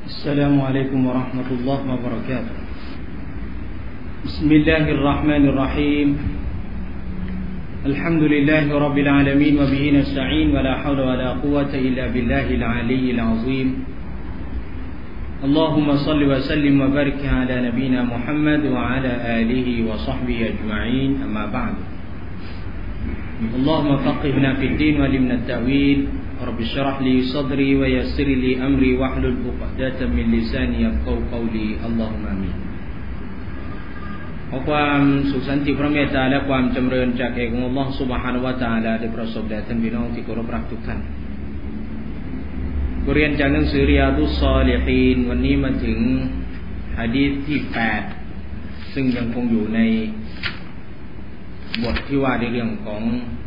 السلام عليكم ورحمة الله وبركاته. بسم الله الرحمن الرحيم. الحمد لله رب العالمين وبه نستعين ولا حول ولا قوة إلا بالله العلي العظيم. اللهم صل وسلم وبارك على نبينا محمد وعلى آله وصحبه أجمعين. أما بعد. اللهم فقهنا في الدين وعلمنا التأويل. رب اشرح لي صدري ويسر لي أمري واحلل عقدة من لساني يفقهوا قولي. اللهم آمين. ขอความสุขสันติพระเมตตาและความจำเริญจากเอกองค์อัลเลาะห์ซุบฮานะฮูวะตะอาลาได้ประสบแด่ท่านพี่น้องที่เคารพรักทุกท่านเรียนจากหนังสือริยาดุศศอลิฮีนวันนี้มาถึงหะดีษที่8ซึ่งยังคงอยู่ในบทที่ว่าในเรื่องของ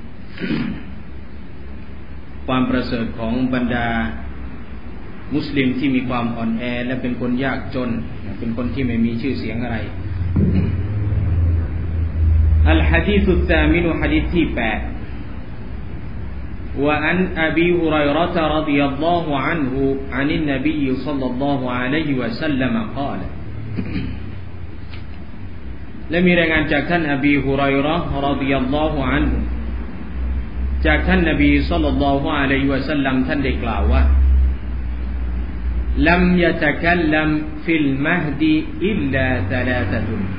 ความประเสริฐของบรรดามุสลิมที่มีความอ่อนแอและเป็นคนยากจนเป็นคนที่ไม่มีชื่อเสียงอะไรอัลหะดีษالثامن حديث ที่8 وعن أبي هريرة رضي الله عنه عن النبي صلى الله عليه وسلم قال และมีรายงานจากท่านอบีฮุรัยเราะห์รอฎิยัลลอฮุอันฮุจากท่านนบีศ็อลลัลลอฮุอะลัยฮิวะซัลลัมท่านได้กล่าวว่าลัมยะตะกัลลัมฟิลมะฮดีอิลลาซะลาซะตุน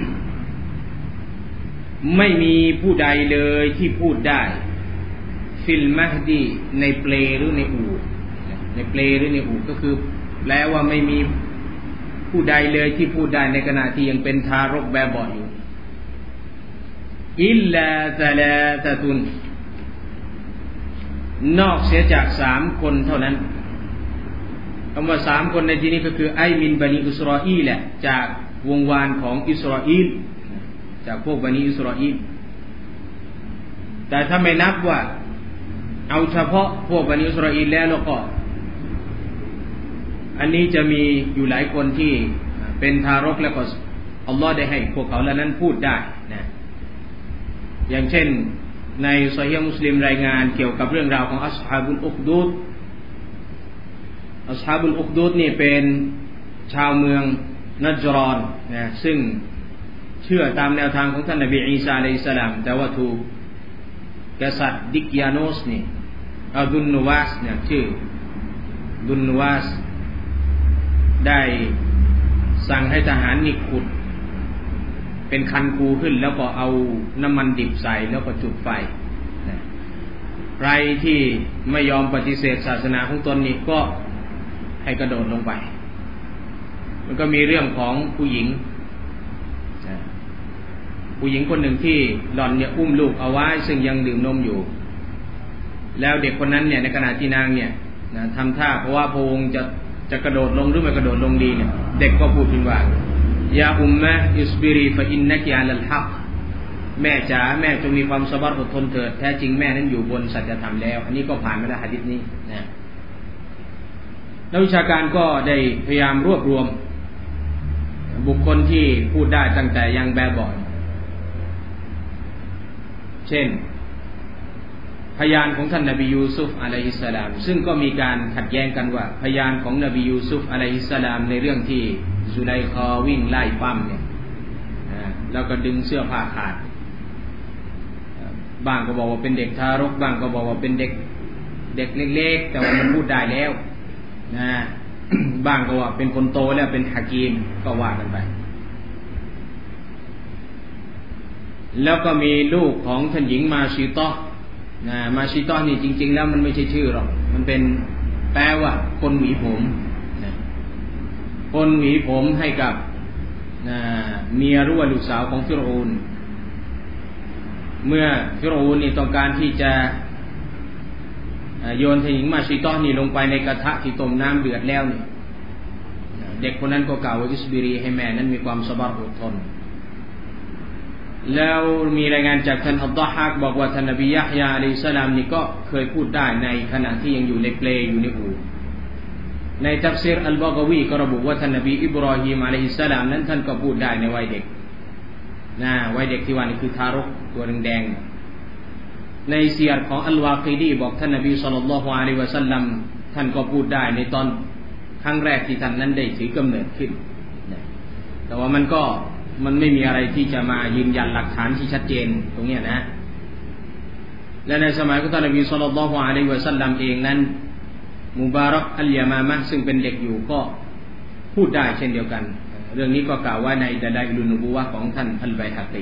ไม่มีผู้ใดเลยที่พูดได้ฟิลมะฮดีในเปลหรือในอู่ในเปลหรือในอู่ก็คือแปลว่าไม่มีผู้ใดเลยที่พูดได้ในขณะที่ยังเป็นทารกแบบเบาะอยู่อิลลาซะลาซะตุนนอกเสียจาก3คนเท่านั้นคำว่า3คนในที่นี้ก็คือไอมินบันิอิสราอีลจากวงวานของอิสราอีลจากพวกบันิอิสราอีลแต่ถ้าไม่นับว่าเอาเฉพาะพวกบันิอิสราอีลแล้วก็อันนี้จะมีอยู่หลายคนที่เป็นทารกแล้วก็อัลลอฮ์ได้ให้พวกเขาเหล่านั้นพูดได้นะอย่างเช่นในซอฮีฮ์มุสลิมรายงานเกี่ยวกับเรื่องราวของอัศฮาบุลอุคดูดอัศฮาบุลอุคดูดนี่เป็นชาวเมืองนัจรอนนะซึ่งเชื่อตามแนวทางของท่านนบีอีสาอะลัยฮิสสลามแต่ว่าถูกกษัตริย์ดิกยาโนสนี่ดุนนูวาสเนี่ยชื่อดุนนูวาสได้สั่งให้ทหารนี่ขุดเป็นคันคูขึ้นแล้วก็เอาน้ำมันดิบใส่แล้วก็จุดไฟใครที่ไม่ยอมปฏิเสธศาสนาของตนนี่ก็ให้กระโดดลงไปมันก็มีเรื่องของผู้หญิงคนหนึ่งที่หล่อนเนี่ยอุ้มลูกเอาไว้ซึ่งยังดื่มนมอยู่แล้วเด็กคนนั้นเนี่ยในขณะที่นางเนี่ยทำท่าเพราะว่าพระองค์จะกระโดดลงหรือไม่กระโดดลงดีเนี่ยเด็กก็พูดขึ้นว่ายาอุมมะอิสบิรีฟะอินนะกิอะลัลฮักแม่จ๋าแม่จงมีความสบัรอดทนเถิดแท้จริงแม่นั้นอยู่บนสัจธรรมแล้วอันนี้ก็ผ่านมาแล้วหะดีษนี้นะนักวิชาการก็ได้พยายามรวบรวมบุคคลที่พูดได้ตั้งแต่ยังแบบเบาะเช่นพยานของท่านนบียูซุฟอะลัยฮิสสลามซึ่งก็มีการขัดแย้งกันว่าพยานของนบียูซุฟอะลัยฮิสสลามในเรื่องที่ซุไลคอวิ่งไล่ปั้มเนี่ยแล้วก็ดึงเสื้อผ้าขาดบางก็บอกว่าเป็นเด็กทารกบางก็บอกว่าเป็นเด็กเล็กๆแต่ว่ามันพูดได้แล้วนะบางก็ว่าเป็นคนโตแล้วเป็นฮะกีมก็ว่ากันไปแล้วก็มีลูกของท่านหญิงมาชิตอมาชิตอนี่จริงๆแล้วมันไม่ใช่ชื่อหรอกมันเป็นแปลว่าคนหวีผมคนหวีผมให้กับเมียหรือว่าลูกสาวของฟิรเอานเมื่อฟิรเอานนี่ต้องการที่จะโยนท่านหญิงมาชิตอนี่ลงไปในกระทะที่ต้มน้ำเดือดแล้วนี่เด็กคนนั้นก็กล่าวว่าอิสบิรีให้แม่นั้นมีความสบัรอดทนแล้วมีรายงานจากท่านอัลฎอฮากบอกว่าท่านนบียะฮยาอะลัยฮิสสลามนี่ก็เคยพูดได้ในขณะที่ยังอยู่ในเปลอยู่ในอู่ในตัฟซีรอัลบากาวีก็ระบุว่าท่านนบีอิบรอฮีมอะลัยฮิสสลามนั้นท่านก็พูดได้ในวัยเด็กวัยเด็กที่ว่านี่คือทารกตัวแดงๆในซียรของอัลวากีดีบอกท่านนบีศ็อลลัลลอฮุอะลัยฮิวะซัลลัมท่านก็พูดได้ในตอนครั้งแรกที่ท่านนั้นได้ถือกำเนิดขึ้นนะแต่ว่ามันไม่มีอะไรที่จะมายืนยันหลักฐานที่ชัดเจนตรงนี้นะและในสมัยของท่านนบีศ็อลลัลลอฮุอะลัยฮิวะซัลลัมเองนั้นมุบารักอัลยามามะห์ซึ่งเป็นเด็กอยู่ก็พูดได้เช่นเดียวกันเรื่องนี้ก็กล่าวไว้ในดะลาอิลุนนุบุวะห์ของท่านอัลบัยฮะกี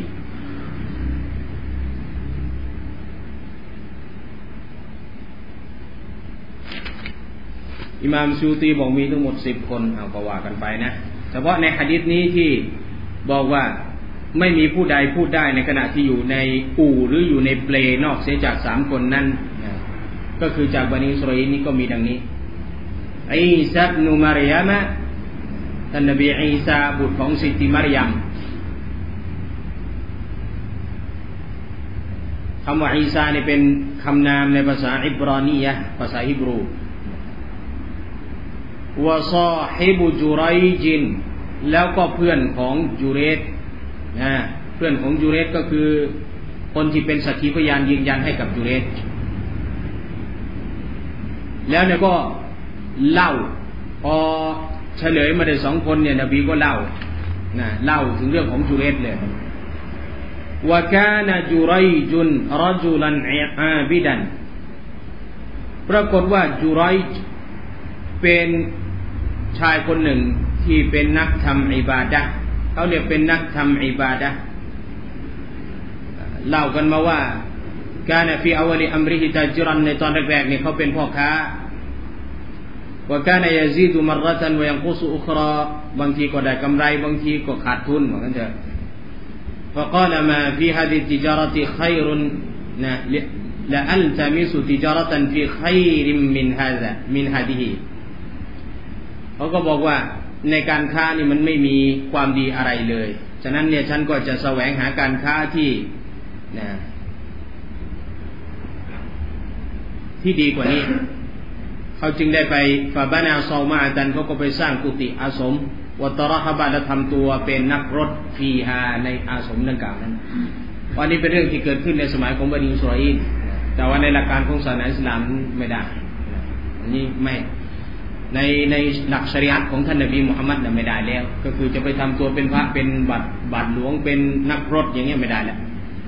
อิหม่ามซูตีบอกมีทั้งหมด10คนเอาก็ว่ากันไปนะเฉพาะในหะดีษนี้ที่บอกว่าไม่มีผู้ใดพูดได้ในขณะที่อยู่ในอู่หรืออยู่ในเปลนอกเสียจาก3คนนั้นก็คือจากบันิอิสราอีลนี่ก็มีดังนี้อีซาอิบนุมารยามะท่านนบีอีซาบุตรของสิทธิมารยามคำว่าอีซานี่เป็นคำนามในภาษาอิบรอนียะห์ภาษาฮีบรูวะซอฮิบุจุรัยจินแล้วก็เพื่อนของจุเรตเพื่อนของจุเรตก็คือคนที่เป็นสักขีพยานยืนยันให้กับจุเรตแล้วเนี่ยก็เล่าพอเฉลยมาได้2คนเนี่ยนบีก็เล่าถึงเรื่องของจุเรตเลยว่ากานะจุรัยจุนรจุลันอาบิดันปรากฏว่าจุรัยเป็นชายคนหนึ่งที่เป็นนักทำอิบาดะห์เขาเรียกเป็นนักทำอิบาดะห์เล่ากันมาว่ากานะฟีอาวลิอัมริฮิตาจิรันในตอนแรกๆเนี่ยเขาเป็นพ่อค้าว่าการยาซีดุมรรตันวยังกุสุอุคราบางทีก็ได้กำไรบางทีก็ขาดทุนเหมือนกันเถอะ فقال ما في هذه التجارة خير لألتمس تجارة في خير من هذه เขาก็บอกว่าในการค้านี่มันไม่มีความดีอะไรเลยฉะนั้นเนี่ยฉันก็จะแสวงหาการค้าที่ดีกว่านี้เขาจึงได้ไปฟาบานาซอมาตันเขาก็ไปสร้างกุฏิอาสมวัตระฮบะและทำตัวเป็นนักรบฟีฮาในอาสมดังกล่าวนั้นวันนี้เป็นเรื่องที่เกิดขึ้นในสมัยของบันิอิสราอีลแต่ว่าในหลักการของศาสนาอิสลามไม่ได้อันนี้ไม่ในหลักชะรีอะห์ของท่านนบีมุฮัมมัดไม่ได้แล้วก็คือจะไปทำตัวเป็นพระเป็นบาทหลวงเป็นนักรบอย่างเงี้ยไม่ได้แล้ว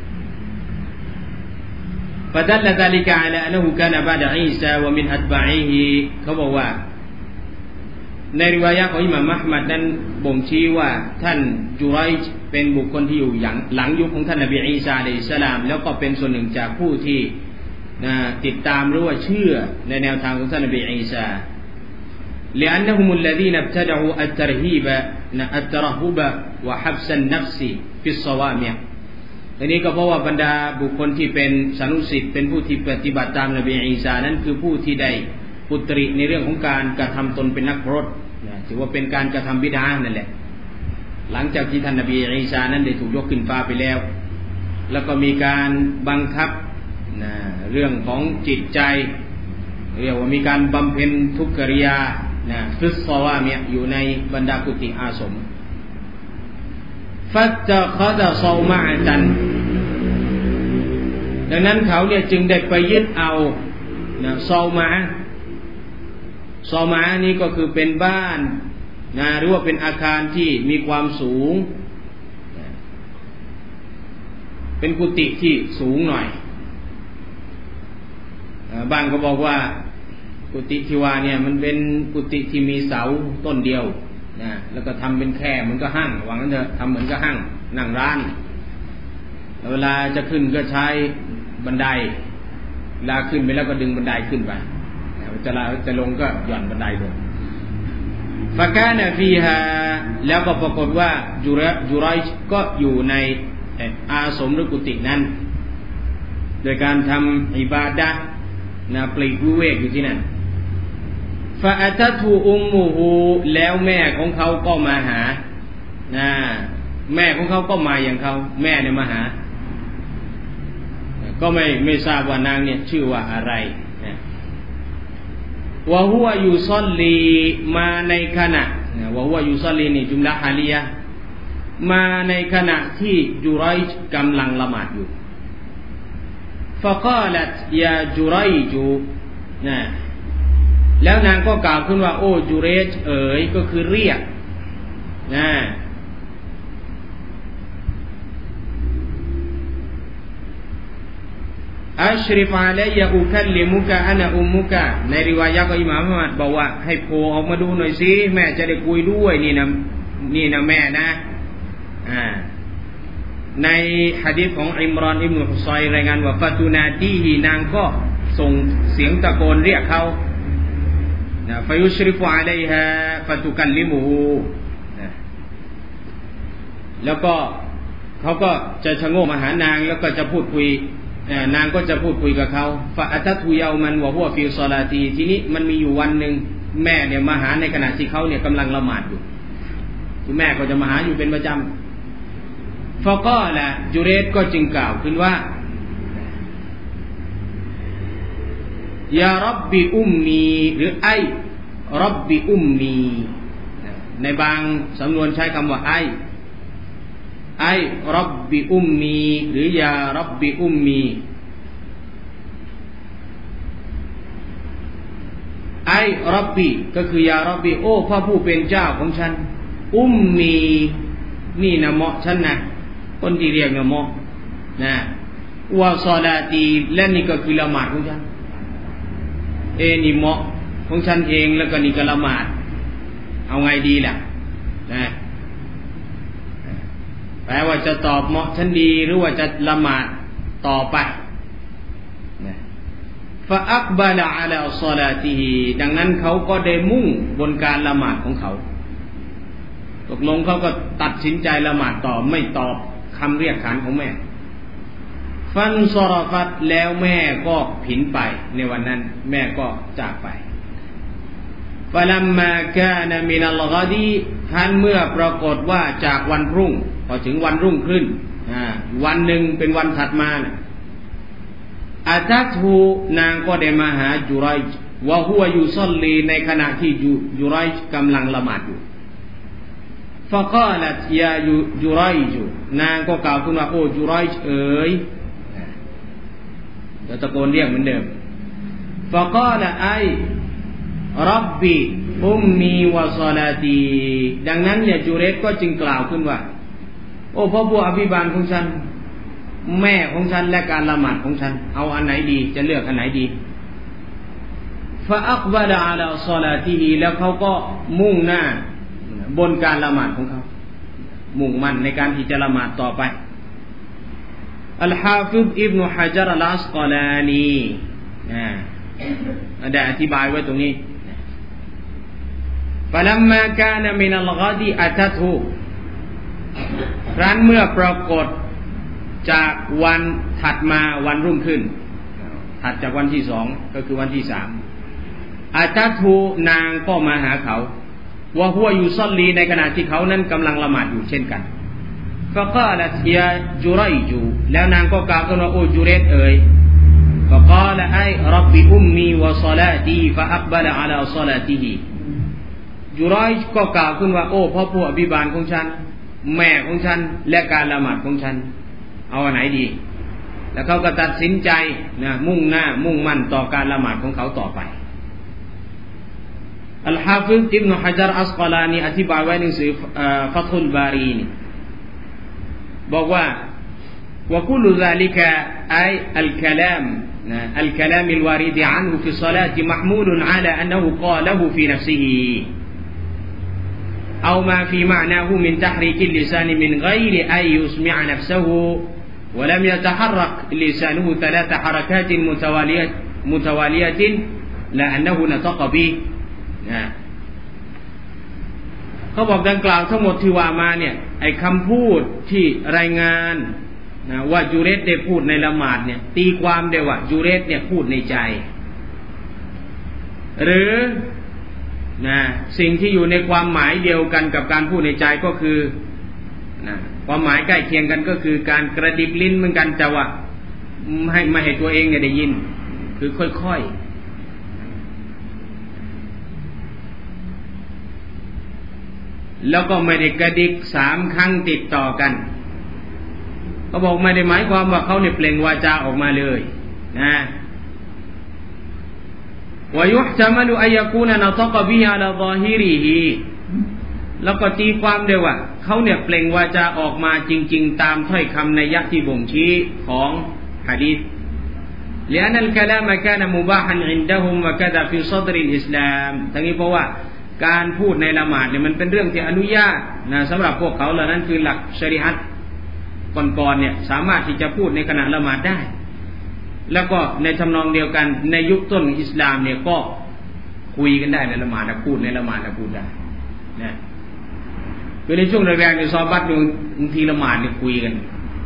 فدل ذلك على أنه كان بعد عيسى ومن أتباعه เขาบอกว่าในริวายะห์ของอิหม่ามอะห์มัดนั้นบ่งชี้ว่าท่านจุรัยจ์เป็นบุคคลที่อยู่หลังยุคของท่านนบีอีสาอะลัยฮิสสลามแล้วก็เป็นส่วนหนึ่งจากผู้ที่ติดตามหรือว่าเชื่อในแนวทางของท่านนบีอีสา لأنهم الذين ابتدعوا الترهب وحبس النفس في الصوامعทีนี้ก็เพราะว่าบรรดาบุคคลที่เป็นสานุสิทธิ์เป็นผู้ที่ปฏิบัติตามนบีอีสานั้นคือผู้ที่ได้อุตริในเรื่องของการกระทำตนเป็นนักพรตถือว่าเป็นการกระทำบิดานั่นแหละหลังจากที่ท่านนบีอีสานั้นได้ถูกยกขึ้นฟ้าไปแล้วแล้วก็มีการบังคับเรื่องของจิตใจเรียกว่ามีการบำเพ็ญทุกขกิริยาฟิศซอวามีอยู่ในบรรดากุฏิอาสมฟัตตะคอดะซอมาตันดังนั้นเขาเนี่ยจึงได้ไปยึดเอาซอมานี้ก็คือเป็นบ้านหรือว่าเป็นอาคารที่มีความสูงเป็นกุฏิที่สูงหน่อยบ้างก็บอกว่ากุฏิที่ว่าเนี่ยมันเป็นกุฏิที่มีเสาต้นเดียวแล้วก็ทำเป็นแค่เหมือนก็ห้างว่างั้นเถอะทำเหมือนก็ห้างนั่งร้านเวลาจะขึ้นก็ใช้บันไดเวลาขึ้นไปแล้วก็ดึงบันไดขึ้นไปจะลงก็หย่อนบันไดลงฟะกานะฟีฮาแล้วก็ปรากฏว่าจุรัยจ์ก็อยู่ในอาสมหรือกุฏินั้นโดยการทำอิบาดะห์ปลีกวิเวกอยู่ที่นั่นฟะอะตัตุอุมมุฮูแล้วแม่ของเขาก็มาหาแม่ของเขาก็มาอย่างเขาแม่เนี่ยมาหาก็ไม่ทราบว่านางเนี่ยชื่อว่าอะไรวะฮุวะยุศอลลีมาในขณะวะฮุวะยุศอลลีนี่จุมละฮาลียะห์มาในขณะที่จุรัยจ์กำลังละหมาดอยู่ฟะกาลัตยาจุรัยจุแล้วนางก็กล่าวขึ้นว่าโอ้จุเรจเอ๋ยก็คือเรียกนะอัชริฟาและยาอุคัลลิมุกะอานะอุมมุกะในริวายะห์ของอิหม่ามมุฮัมมัดบอกว่าให้โผล่ออกมาดูหน่อยสิแม่จะได้คุยด้วยนี่นะแม่นะในหะดีษของอิมรอนอิบนุฮุซัยรายงานว่าฟาตูนาตีฮีนางก็ส่งเสียงตะโกนเรียกเขานะฟายุชริฟุอะลัยฮาฟาตุกัลลิมุฮูนะแล้วก็เขาก็จะชะโงกมาหานางแล้วก็จะพูดคุยนางก็จะพูดคุยกับเขาฟาอัตตุยามันวะฮุวะฟีศอลาตีทีนี้มันมีอยู่วันนึงแม่เนี่ยมาหาในขณะที่เขาเนี่ยกำลังละหมาดอยู่คือแม่ก็จะมาหาอยู่เป็นประจำฟะกอละจุเรศก็จึงกล่าวขึ้นว่ายารับบิอุมมีหรือไอรับบิอุมมีในบางสำนวนใช้คำว่าไอรับบิอุมมีหรือยารับบิอุมมีไอรับบิก็คือยารับบิโอ้พระผู้เป็นเจ้าของฉันอุมมีนี่นะเหมาะฉันนะคนที่เรียกนะเหมาะนะวะศอลาตีและนี่ก็คือละหมาดของฉันนี่เหมาะของฉันเองแล้วก็นี่ก็ละหมาดเอาไงดีล่ะนะแปลว่าจะตอบเหมาะฉันดีหรือว่าจะละหมาดต่อไปฟะอักบะละอะลาศอลาติฮิดังนั้นเขาก็ได้มุ่งบนการละหมาดของเขาตกลงเขาก็ตัดสินใจละหมาดต่อไม่ตอบคำเรียกขานของแม่ฟันซอรฟัตแล้วแม่ก็ผินไปในวันนั้นแม่ก็จากไปฟะลัมมากานะมินัลฆอดีท่านเมื่อปรากฏว่าจากวันรุ่งพอถึงวันรุ่งขึ้นวันหนึ่งเป็นวันถัดมาอาตัตูนางก็ได้มาหาจุไรจ์วะฮุวะยุศอลลีในขณะที่จุไรจ์กำลังละหมาดอยู่ฟะกาลัตยาจุไรจ์นางก็กล่าวขึ้นว่าโอ้จุไรจ์เอ๋ยแล้วตะโกนเรียกเหมือนเดิมฟะกาละไอรับบิอุมมีวะศอลาตีดังนั้นเนี่ยจุเรศก็จึงกล่าวขึ้นว่าโอ้พ่อผู้อภิบาลของฉันแม่ของฉันและการละหมาดของฉันเอาอันไหนดีจะเลือกอันไหนดีฟะอักบะละอะลาศอลาติฮิแล้วเขาก็มุ่งหน้าบนการละหมาดของเขามุ่งมั่นในการที่จะละหมาดต่อไปอัลฮาฟิฎอิบนุฮะญัรอัลอัสกอลานีได้อธิบายไว้ตรงนี้ฟะลัมมากานะมินัลฆอดีอะตัตุครั้นเมื่อปรากฏจากวันถัดมาวันรุ่งขึ้นถัดจากวันที่สองก็คือวันที่สามอาตัตุนางก็มาหาเขาวะฮุวะยุศอลลีในขณะที่เขานั้นกำลังละหมาดอยู่เช่นกันฟะกาลัตยาจุไรจูแล้วนางก็กล่าวขึ้นว่าโอ้จุเรศเอ๋ยฟะกาละไอรับบิอุมมีวะศอลาตีฟะอักบะละอะลาศอลาติฮิจุไรจ์ก็กล่าวขึ้นว่าโอ้พ่อผู้อภิบาลของฉันแม่ของฉันและการละหมาดของฉันเอาอันไหนดีแล้วเขาก็ตัดสินใจนะมุ่งหน้ามุ่งมั่นต่อการละหมาดของเขาต่อไปอัลฮาฟิฎอิบนุฮะญัรอัสกอลานีอธิบายไว้ในหนังสือฟัตุลบารีนี่บอกว่าวะกุลซาลิกะไออัลกะลามอัลกะลามอัลวาริดอันฮุฟิศศอลาติมะห์มูลอะลาอันนะฮูกาละฮูฟีนัฟซิฮิأو ما في معناه من تحريك اللسان من غير أن يسمع نفسه ولم يتحرك لسانه 3 حركات متوالية لأنه نطق به เขาบอกดังกล่าวทั้งหมดที่ว่ามาเนี่ยไอ้คำพูดที่รายงานนะว่าจุเรศได้พูดในละหมาดเนี่ยตีความได้ว่าจุเรศเนี่ยพูดในใจหรือนะสิ่งที่อยู่ในความหมายเดียวกันกับการพูดในใจก็คือนะความหมายใกล้เคียงกันก็คือการกระดิกลิ้นเหมือนกันแต่ว่าไม่ให้ตัวเองเนี่ยได้ยินคือค่อยๆแล้วก็ไม่ได้กระดิก3 ครั้งติดต่อกันเขาบอกไม่ได้หมายความว่าเขาเนี่ยเปล่งวาจาออกมาเลยนะวยุห์ตะมะลุอัยยะกูนะนะตะกะบิอะลาซอฮิริฮิแล้วก็ตีความได้ว่าเขาเนี่ยเปล่งวาจาออกมาจริงๆตามถ้อยคำนัยยะที่บ่งชี้ของหะดีษلأن الكلام كان مباحا عندهم وكذا في صدر الإسلام ทั้งนี้เพราะว่าการพูดในละหมาดเนี่ยมันเป็นเรื่องที่อนุญาตนะสำหรับพวกเขาเหล่านั้นคือหลักชะรีอะห์ก่อนๆเนี่ยสามารถที่จะพูดในขณะละหมาดได้แล้วก็ในทำนองเดียวกันในยุคต้นอิสลามเนี่ยก็คุยกันได้ในละหมาดพูดในละหมาดพูดได้นะคือในช่วงแรกๆในซอฮาบะห์บางทีละหมาดเนี่ยคุยกัน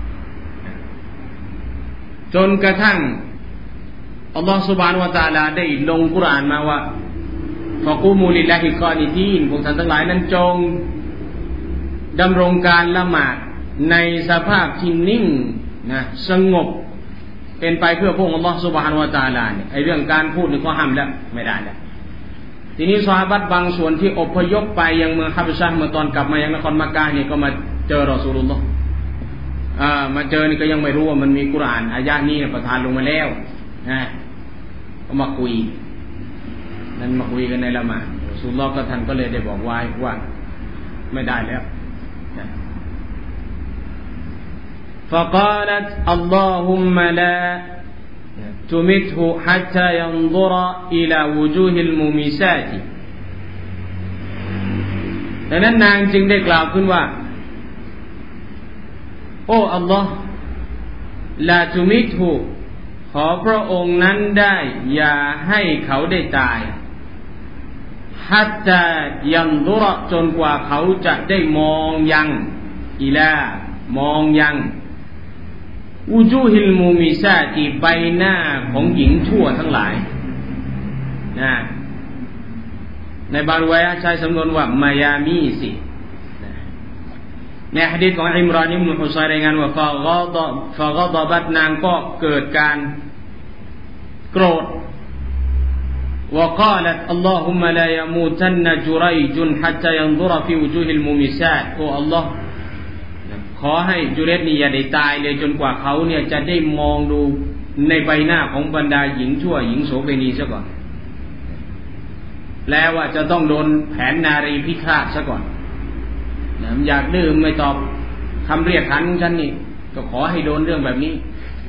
จนกระทั่งอัลลอฮฺซุบฮานะฮูวะตะอาลาได้ลงกุรอานมาว่าฟะกูมูลิลลาฮิกอนิตีนพวกท่านทั้งหลายนั้นจงดำรงการละหมาดในสภาพที่นิ่งนะสงบเป็นไปเพื่อพระองค์อัลลอฮฺซุบฮานะฮูวะตะอาลาเนี่ยไอ้เรื่องการพูดนี่ก็ห้ามแล้วไม่ได้แล้วทีนี้ซอฮาบะห์บางส่วนที่อพยพไปยังเมืองฮับชะห์เมื่อตอนกลับมายังนครมักกะฮ์นี่ก็มาเจอรอซูลุลลอฮ์มาเจอนี่ก็ยังไม่รู้ว่ามันมีกุรอานอายะห์นี้ประทานลงมาแล้วนะก็มาคุยนั้นมาคุยกันในละหมาดรอซูลุลลอฮ์ก็ท่านก็เลยได้บอกไว้ว่าไม่ได้แล้วفقالت اللهم لا تمته حتى ينظر إلى وجوه المومسات ดังนั้นนางจึงได้กล่าวขึ้นว่าโอ้อัลลอฮ์ลาตุมิตหูขอพระองค์นั้นได้อย่าให้เขาได้ตายฮัตตายันดุรจนกว่าเขาจะได้มองยังอิลามองยังอูจูฮิลมูมิซาติใบหน้าของหญิงชั่วทั้งหลายนะในบางริวายะห์ใช้สำนวนว่ามายามีสิในหะดีษของอิมรานอิบนุฮุซัยรายงานว่าฟะกอฎบัตนางก็เกิดการโกรธوقالت اللهم لا يموتن جريج حتى ينظر في وجوه المومسات โอ้อัลเลาะห์ขอให้จุเรศนี่อย่าได้ตายเลยจนกว่าเขาเนี่ยจะได้มองดูในใบหน้าของบรรดาหญิงชั่วหญิงโสเภณีซะก่อนแล้วว่าจะต้องโดนแผนนารีพิฆาตซะก่อนนะอยากดื้อไม่ตอบคำเรียกขันฉันนี่ก็ขอให้โดนเรื่องแบบนี้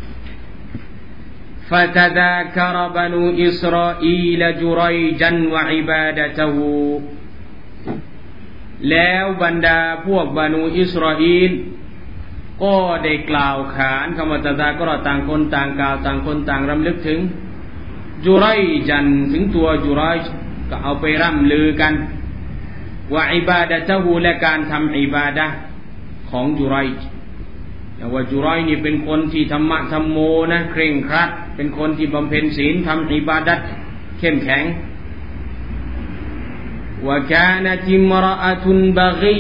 فَتَذَاكَرَ بَنُو إِسْرَائِيلَ جُرَيْجًا وَعِبَادَتَهُ แล้วบรรดาพวกบานูอิสราเอลก็ได้กล่าวขานคำว่าตะซาก็ต่างคนต่างกล่าวต่างคนต่างรำลึกถึงจุไรจันถึงตัวจุไรก็เอาไปร่ำลือกันว่าอิบาดะตะฮูและการทำอิบาดะของจุไรว่าจุไรนี่เป็นคนที่ธรรมะธรรมโมนะเคร่งครัดเป็นคนที่บำเพ็ญศีลทำอิบาดะห์เข้มแข็งว่า كانت امرأة بغي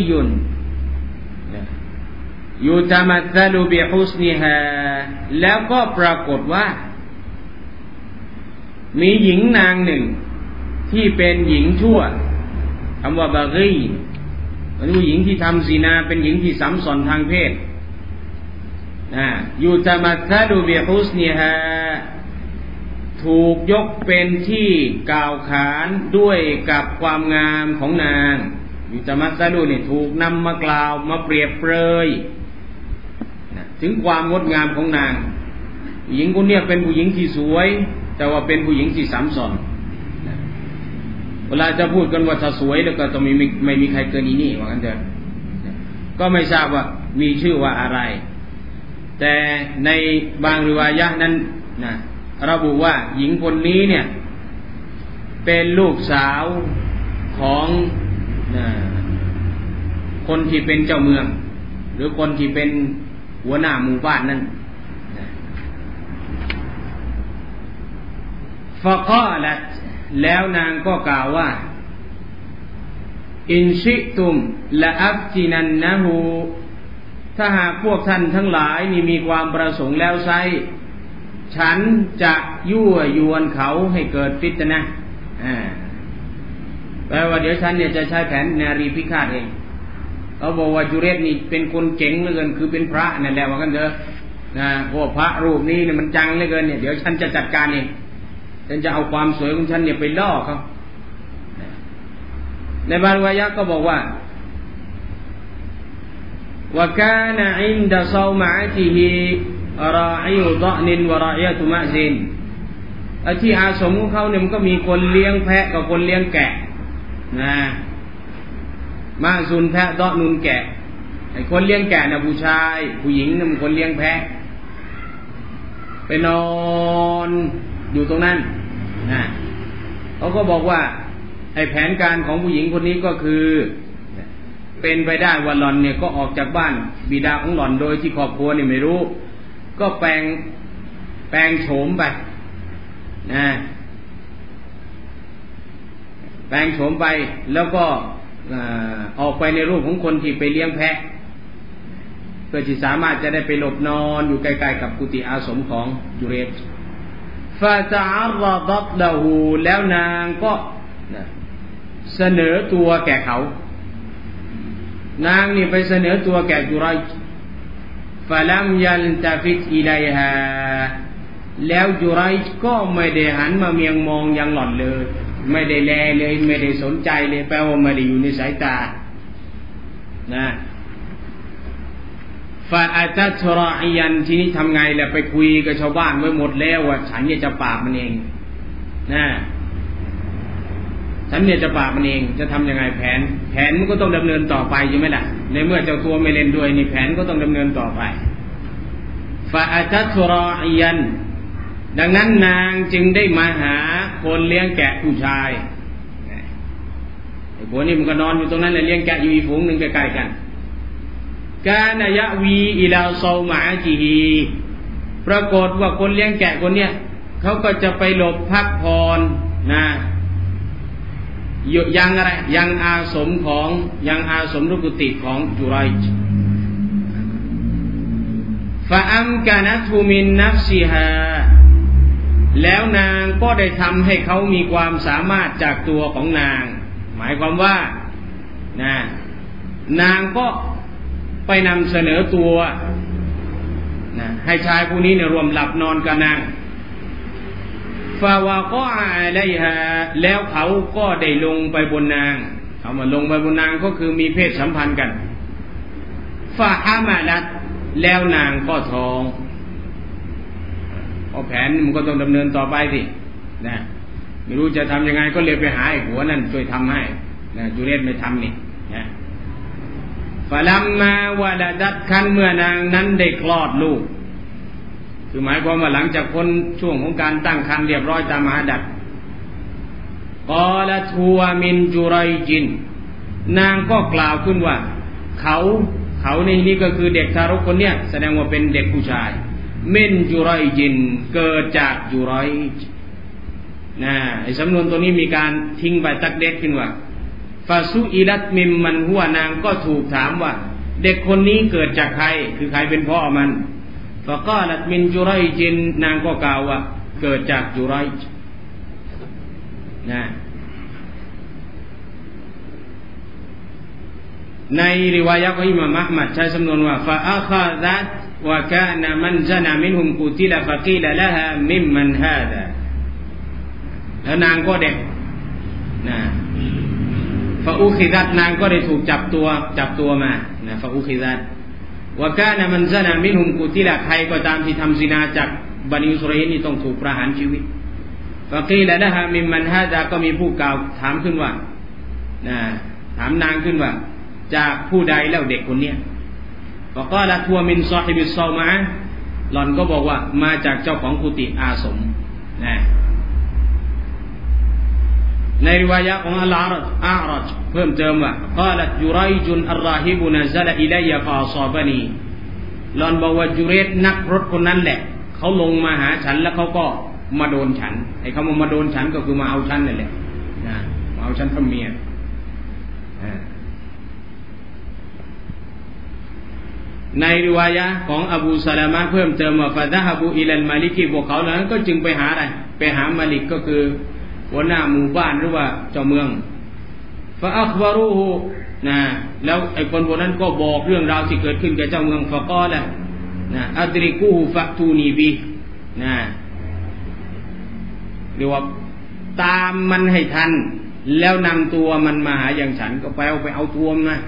يتمثل بحسنها แล้วก็ปรากฏว่ามีหญิงนางหนึ่งที่เป็นหญิงชั่วคำว่าบากีเป็นผู้หญิงที่ทำซินาเป็นหญิงที่สัมสอนทางเพศยูตามัสซาดูบิฮุสนิฮาถูกยกเป็นที่กล่าวขานด้วยกับความงามของนางยูตามัสซาดูนี่ถูกนำมากล่าวมาเปรียบเปรยถึงความงดงามของนางหญิงคนนี้เป็นผู้หญิงที่สวยแต่ว่าเป็นผู้หญิงที่สัมสอนเวลาจะพูดกันว่าถ้าสวยแล้วก็ต้องไม่มีใครเกินนี่ว่างั้นเถอะก็ไม่ทราบว่ามีชื่อว่าอะไรแต่ในบางริวายะห์นั้นนะระบุว่าหญิงคนนี้เนี่ยเป็นลูกสาวของคนที่เป็นเจ้าเมืองหรือคนที่เป็นหัวหน้าหมู่บ้านนั้นฟะกอลัตแล้วนางก็กล่าวว่าอินชิตุมละอัฟตินันนะฮูถ้าหากพวกท่านทั้งหลายนี่มีความประสงค์แล้วไซฉันจะยั่วยวนเขาให้เกิดฟิตนะแปลว่าเดี๋ยวฉันเนี่ยจะใช้แผนนารีพิฆาตเองเขาบอกว่าจุเรศนี่เป็นคนเจ๋งเหลือเกินคือเป็นพระนั่นแหละว่ากันเถอะพวกพระรูปนี้เนี่ยมันจังเหลือเกินเนี่ยเดี๋ยวฉันจะจัดการเองฉันจะเอาความสวยของฉันเนี่ยไปล่อเขาในบางริวายะห์ก็บอกว่า وكان عند صومعته راعي ضأن وراعية مأز ที่อาสมของเขาเนี่ยมันก็มีคนเลี้ยงแพะกับคนเลี้ยงแกะนะมาซุนแพะดอนุนแกะไอ้คนเลี้ยงแกะน่ะผู้ชายผู้หญิงน่ะมันคนเลี้ยงแพะไปนอนอยู่ตรงนั้นนะเขาก็บอกว่าไอ้แผนการของผู้หญิงคนนี้ก็คือเป็นไปได้ว่าหล่อนเนี่ยก็ออกจากบ้านบิดาของหล่อนโดยที่ครอบครัวนี่ไม่รู้ก็แปลงโฉมไปนะแปลงโฉมไปแล้วก็ออกไปในรูปของคนที่ไปเลี้ยงแพะเพื่อที่สามารถจะได้ไปหลบนอนอยู่ใกล้ๆกับกุฏิอาสมของจุเรศฟาตะอัรดัตละหูแล้วนางก็เสนอตัวแก่เขานางนี่ไปเสนอตัวแก่จุไรจ์ฟะลัมยัลตะฟิตอิลัยฮาแล้วจุไรจ์ก็ไม่ได้หันมาเมียงมองยังหล่อนเลยไม่ได้แลเลยไม่ได้สนใจเลยแปลว่าไม่ได้อยู่ในสายตานะฟาอาตัตราอิยันทีนี้ทำไงล่ะไปคุยกับชาวบ้านไว้หมดแล้วว่าฉันเนี่ยจะปราบมันเองนะฉันเนี่ยจะปราบมันเองจะทำยังไงแผนมันก็ต้องดำเนินต่อไปใช่ไหมล่ะในเมื่อเจ้าตัวไม่เล่นด้วยนี่แผนก็ต้องดำเนินต่อไปฟาอาตัตราอิยันดังนั้นนางจึงได้มาหาคนเลี้ยงแกะผู้ชายไอ้พวกนี้มันก็นอนอยู่ตรงนั้นเลยเลี้ยงแกะอยู่อีกฝูงหนึ่งใกล้ๆกันกานยะวีอิลาซอมาจิฮีปรากฏว่าคนเลี้ยงแกะคนเนี้ยเขาก็จะไปหลบพักผ่อนนะยังอะไรยังอาสมรุกุติของจุไรจ์ฟะอัมกานะตุมินนัฟซิฮาแล้วนางก็ได้ทำให้เขามีความสามารถจากตัวของนางหมายความว่านะนางก็ไปนำเสนอตัวนะให้ชายผู้นี้เนี่ยรวมหลับนอนกับนางฟาวะก็อะไลฮาแล้วเขาก็ได้ลงไปบนนางเขามาลงไปบนนางก็คือมีเพศสัมพันธ์กันฟาฮามาลัตแล้วนางก็ท้องแผนมันก็ต้องดำเนินต่อไปสินะไม่รู้จะทำยังไงก็เลยไปหาไอ้หัวนั่นช่วยทำให้นะจุเรศไม่ทำนี่นะฟะลัมมาวะลาดัตคันเมื่อนางนั้นได้คลอดลูกคือหมายความว่าหลังจากพ้นช่วงของการตั้งครรภ์เรียบร้อยตามมหาดัตกอละทัวมินจุไรจินนางก็กล่าวขึ้นว่าเขาในนี้ก็คือเด็กทารกคนเนี้ยแสดงว่าเป็นเด็กผู้ชายมินจุไรจินเกิดจากจุไรจ์นะไอ้สำนวนตัวนี้มีการทิ้งไปตักเด็กขึ้นว่าฟาซุอิลัตมิมมันหัวนางก็ถูกถามว่าเด็กคนนี้เกิดจากใครคือใครเป็นพ่อมันฟะกาลัตมินจุไรจินนางก็กล่าวว่าเกิดจากจุไรจ์นะในริวายะห์ของอิหม่ามอะห์มัดใช้สำนวนว่าฟะอาคาซัตวะกานะมันซะนะมินฮุมกุติลฟะกีลละฮามิมมันฮาซาแล้วนางก็เด็กนะฟะอุคิซัตนางก็ได้ถูกจับตัวมานะฟะอุคิซัตวะกานะมันซะนะมินฮุมกุติลใครก็ตามที่ทำซินาจากบันิอิสราเอลนี่ต้องถูกประหารชีวิตฟะกีลละฮามิมมันฮาซาก็มีผู้กล่าวถามขึ้นว่านะถามนางขึ้นว่าจากผู้ใดแล้วเด็กคนเนี้ยบอกก็ละทัวมินซอฮิบิซอมาหล่อนก็บอกว่ามาจากเจ้าของกุฏิอาสมนะในริวายะห์ของอัลอารัจเพิ่มเติมว่าก็ละจุไรจุนอัลราฮิบุนะซะละอิลัยยะฟาซอบะนีหล่อนบอกว่าจุเรศนักรถคนนั้นแหละเขาลงมาหาฉันแล้วเขาก็มาโดนฉันไอ้คำว่ามาโดนฉันก็คือมาเอาฉันนั่นแหละนะมาเอาฉันทำเมียในริวายะห์ของอบูซะลามะเพิ่มเติมว่าฟะซะฮะบูอิลัลมาลิกพวกเขานั้นก็จึงไปหาอะไรไปหามาลิกก็คือหัวหน้าหมู่บ้านหรือว่าเจ้าเมืองฟะอัคบารูฮูนะแล้วไอ้คนพวกนั้นก็บอกเรื่องราวที่เกิดขึ้นแก่เจ้าเมืองฟะกอละนะอัดริกูฮูฟะตูนีบินะหรือว่าตามมันให้ทันแล้วนำตัวมันมาหาอย่างฉันก็ไปเอาตัวมันมา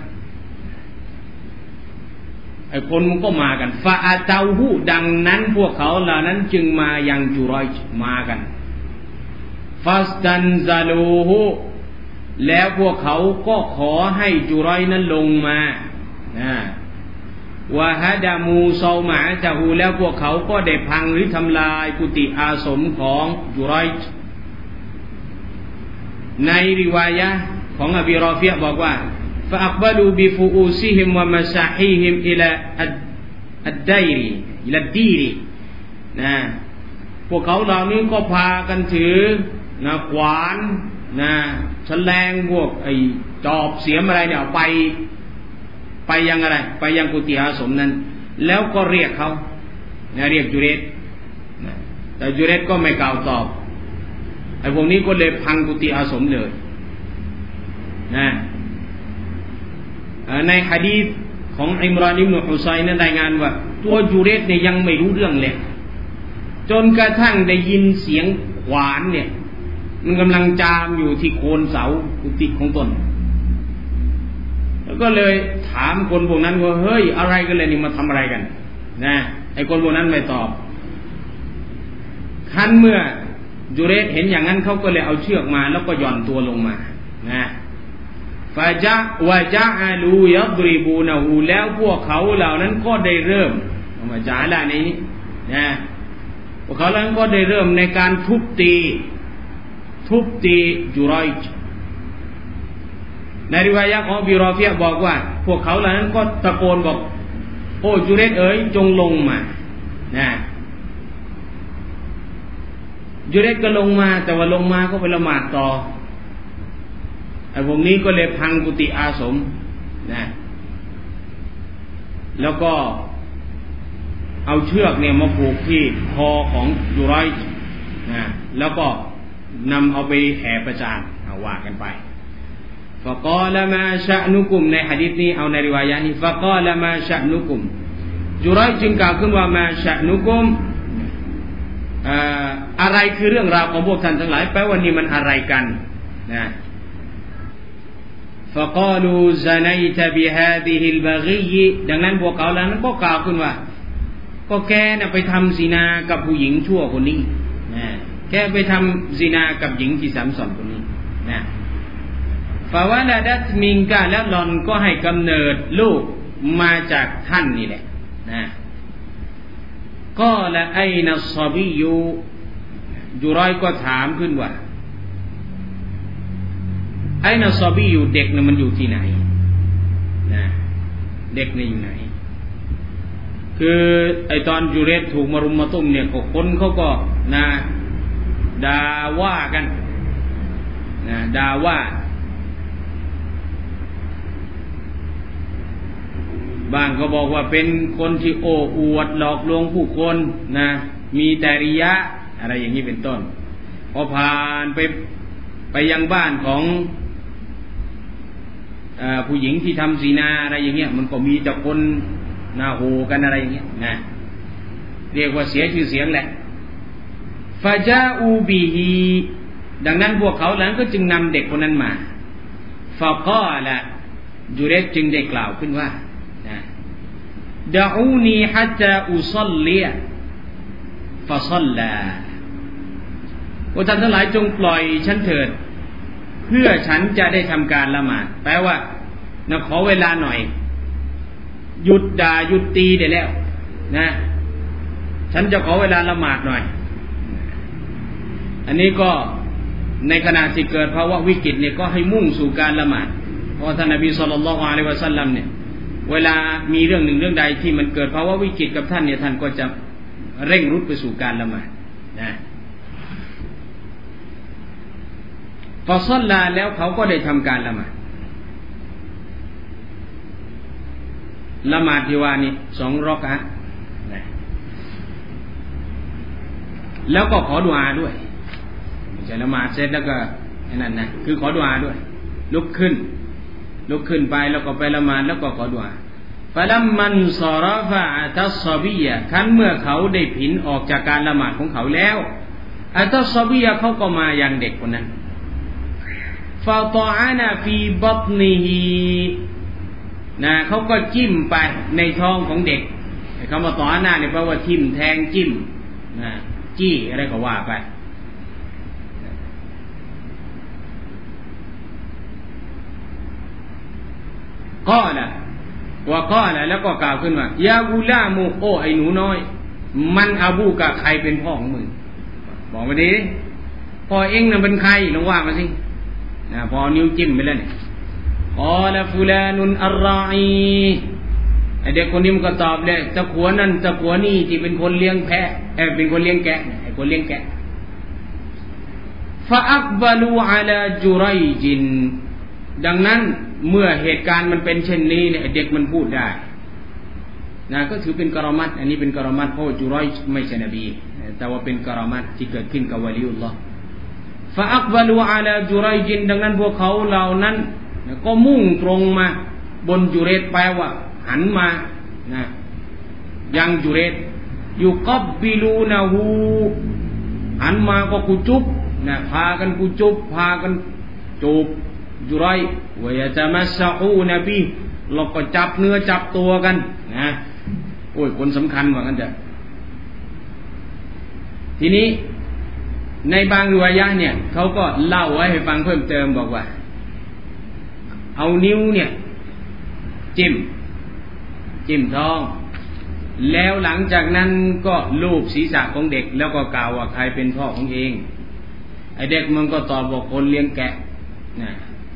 ไอ้คนมันก็มากันฟาอาเตาหูดังนั้นพวกเขาเหล่านั้นจึงมายังจุรอยมากันฟาสตันซาลูฮูแล้วพวกเขาก็ขอให้จุรอยนั้นลงมาวะฮะดามูซอมาจะฮูแล้วพวกเขาก็ได้พังหรือทำลายกุฏิอาสมของจุรอยในริวายะห์ของอบีรอฟิอ์บอกว่าฟะอักบะลูบิฟูอูซิฮิมวะมะซาฮีฮิมอิลาอัดไดรีอิลาดีรีพวกเขาเหล่านี้ก็พากันถือขวานแฉลงพวกไอ้จอบเสียมอะไรเนี่ยไปยังอะไรไปยังกุฏิอาสมนั้นแล้วก็เรียกเขาเรียกจุเรศแต่จุเรศก็ไม่กล่าวตอบไอ้พวกนี้ก็เลยพังกุฏิอาสมเลยในหะดีษของอิมรานอิบนุฮุซัยน์นั้นรายงานว่าตัวจุเรศเนี่ยยังไม่รู้เรื่องเลยจนกระทั่งได้ยินเสียงขวานเนี่ยมันกำลังจามอยู่ที่โคนเสากุฏิของตนแล้วก็เลยถามคนพวกนั้นว่าเฮ้ยอะไรกันเลยนี่มาทำอะไรกันไอ้คนพวกนั้นไม่ตอบคันเมื่อจุเรศเห็นอย่างนั้นเขาก็เลยเอาเชือกมาแล้วก็หย่อนตัวลงมาฟาจาวะจาอาลูยับริบูนะฮูแล้วพวกเขาเหล่านั้นก็ได้เริ่มมาจาละในนี้พวกเขาเหล่านั้นก็ได้เริ่มในการทุบตีจุรอยในริวายะห์ของบิรอฟิยะห์บอกว่าพวกเขาเหล่านั้นก็ตะโกนบอกโอ้จุเรศเอ๋ยจงลงมาจุเรศก็ลงมาแต่ว่าลงมาก็ไปละหมาดต่อไอ้พวกนี้ก็เลยพังกุฏิอาสมแล้วก็เอาเชือกเนี่ยมาผูกที่คอของจุรอยแล้วก็นำเอาไปแห่ประจานว่ากันไปฟะกอลมาชะนุกุมในหะดีษนี้เอาในริวายะห์นี้ฟะกอลมาชะนุกุมจุรอยจึงกล่าวขึ้นว่ามาชะนุกุมอะไรคือเรื่องราวของพวกท่านทั้งหลายแปลว่านี่มันอะไรกันฟะกาลูซะนัยตะบิฮาซิฮิลบะกีดังนั้นพวกเขาเหล่านั้นก็กล่าวขึ้นว่าก็แกน่ะไปทำซินากับผู้หญิงชั่วคนนี้แกไปทำซินากับหญิงที่สามสอนคนนี้ฟาวะลาดัตมิงกะแล้วหล่อนก็ให้กำเนิดลูกมาจากท่านนี่แหละก็ละไอนัสซอบียูจุรอยก็ถามขึ้นว่าไอนัสซอบียูเด็กน่ะมันอยู่ที่ไหนเด็กนี่อยู่ไหนคือไอตอนจุเรศถูกมารุมมาตุ้มเนี่ยคนเขาก็ด่าว่ากันด่าว่าบางก็บอกว่าเป็นคนที่โอ้อวดหลอกลวงผู้คนมีแต่ริยะอะไรอย่างนี้เป็นต้นพอผ่านไปยังบ้านของผู้หญิงที่ทำศีนาอะไรอย่างเงี้ยมันก็มีแต่คนโหกันอะไรอย่างเงี้ยเรียกว่าเสียชื่อเสียงแหละฟาจาอูบิฮีดังนั้นพวกเขาหลังก็จึงนำเด็กคนนั้นมาฟาก้าละจุเรศจึงได้กล่าวขึ้นว่าดะอูนีฮัตตาอุซัลลีฟะซัลลาพวกท่านทั้งหลายจงปล่อยฉันเถิดเพื่อฉันจะได้ทำการละหมาดแปลว่าขอเวลาหน่อยหยุดด่าหยุดตีได้แล้วฉันจะขอเวลาละหมาดหน่อยอันนี้ก็ในขณะที่เกิดภาวะวิกฤตเนี่ยก็ให้มุ่งสู่การละหมาดเพราะท่านนบีศ็อลลัลลอฮุอะลัยฮิวะซัลลัมเนี่ยเวลามีเรื่องหนึ่งเรื่องใดที่มันเกิดภาวะวิกฤตกับท่านเนี่ยท่านก็จะเร่งรุดไปสู่การละหมาดฟาซัลลาแล้วเขาก็ได้ทำการละหมาดที่ว่านี่2รอกอะห์แล้วก็ขอดุอาด้วยไม่ใช่ละหมาดเสร็จแล้วก็นั่นนะคือขอดุอาด้วยลุกขึ้นไปแล้วก็ไปละหมาดแล้วก็ขอดุอาฟะลัมมันซอรฟะตัสซอบียะคันเมื่อเขาได้ผินออกจากการละหมาดของเขาแล้วอัตซอบียะเขาก็มายังเด็กคนนั้นฟาตออานะฟีบัตนิฮีนะเขาก็จิ้มไปในท้องของเด็กคำว่าตออานะเนี่ยแปลว่าทิ่มแทงจิ้มนะจี้อะไรก็ว่าไปก็ละว่าก็ละแล้วก็กล่าวขึ้นว่ายากุลามูโอไอหนูน้อยมันอาบูกะใครเป็นพ่อของมึงบอกมาดิพ่อเองน่ะเป็นใครลองว่ามาสินะพอนิ้วจิ้มไปแล้วเนี่ยกอละฟุลานุนอัรรออีไอเด็กคนนี้มันก็ตอบเลยตะขัวนั่นตะขัวนี่ที่เป็นคนเลี้ยงแพะเป็นคนเลี้ยงแกะไอคนเลี้ยงแกะฟะอักบาลูอะลาจุไรจินดังนั้นเมื่อเหตุการณ์มันเป็นเช่นนี้เนี่ยเด็กมันพูดได้นะก็ถือเป็นกรมัตอันนี้เป็นกรมัตเพราะจุไรไม่ใช่นบีแต่ว่าเป็นกรมัตที่เกิดขึ้นกับวะลีอุลลอฮ์ฟะอักบาลูอะลาจุไรจินดังนั้นพวกเขาเหล่านั้นก็มุ่งตรงมาบนจุเรตแปลว่าหันมานะยังจุเรตยุกับบิลูนะฮูหันมาก็กูจุบนะพากันกูจุบพากันจูบจุไรวะยะตะมัสซะอูนะบีเราก็จับเนื้อจับตัวกันนะโอ้ยคนสำคัญว่างั้นจ้ะทีนี้ในบางริวายะห์เนี่ยเขาก็เล่าไว้ให้ฟังเพิ่มเติมบอกว่าเอานิ้วเนี่ยจิ้มท้องแล้วหลังจากนั้นก็ลูบศีรษะของเด็กแล้วก็กล่าวว่าใครเป็นพ่อของเองไอเด็กมันก็ตอบบอกคนเลี้ยงแกะนะ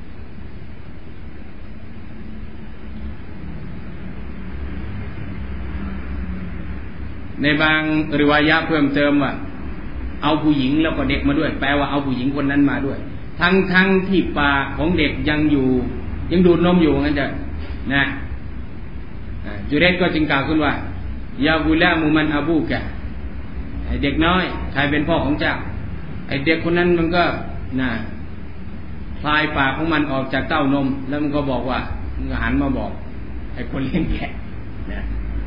ในบางริวายะห์เพิ่มเติมว่าเอาผู้หญิงแล้วก็เด็กมาด้วยแปลว่าเอาผู้หญิงคนนั้นมาด้วยทั้งที่ปากของเด็กยังอยู่ยังดูดนมอยู่งั้นจะนะจุเรตก็จึงกล่าวขึ้นว่ายากุลามุมันอาบูกะไอเด็กน้อยใครเป็นพ่อของเจ้าไอเด็กคนนั้นมันก็นะพลายปากของมันออกจากเต้านมแล้วมันก็บอกว่ามันหันมาบอกไอคนเลี้ยงแกะนะ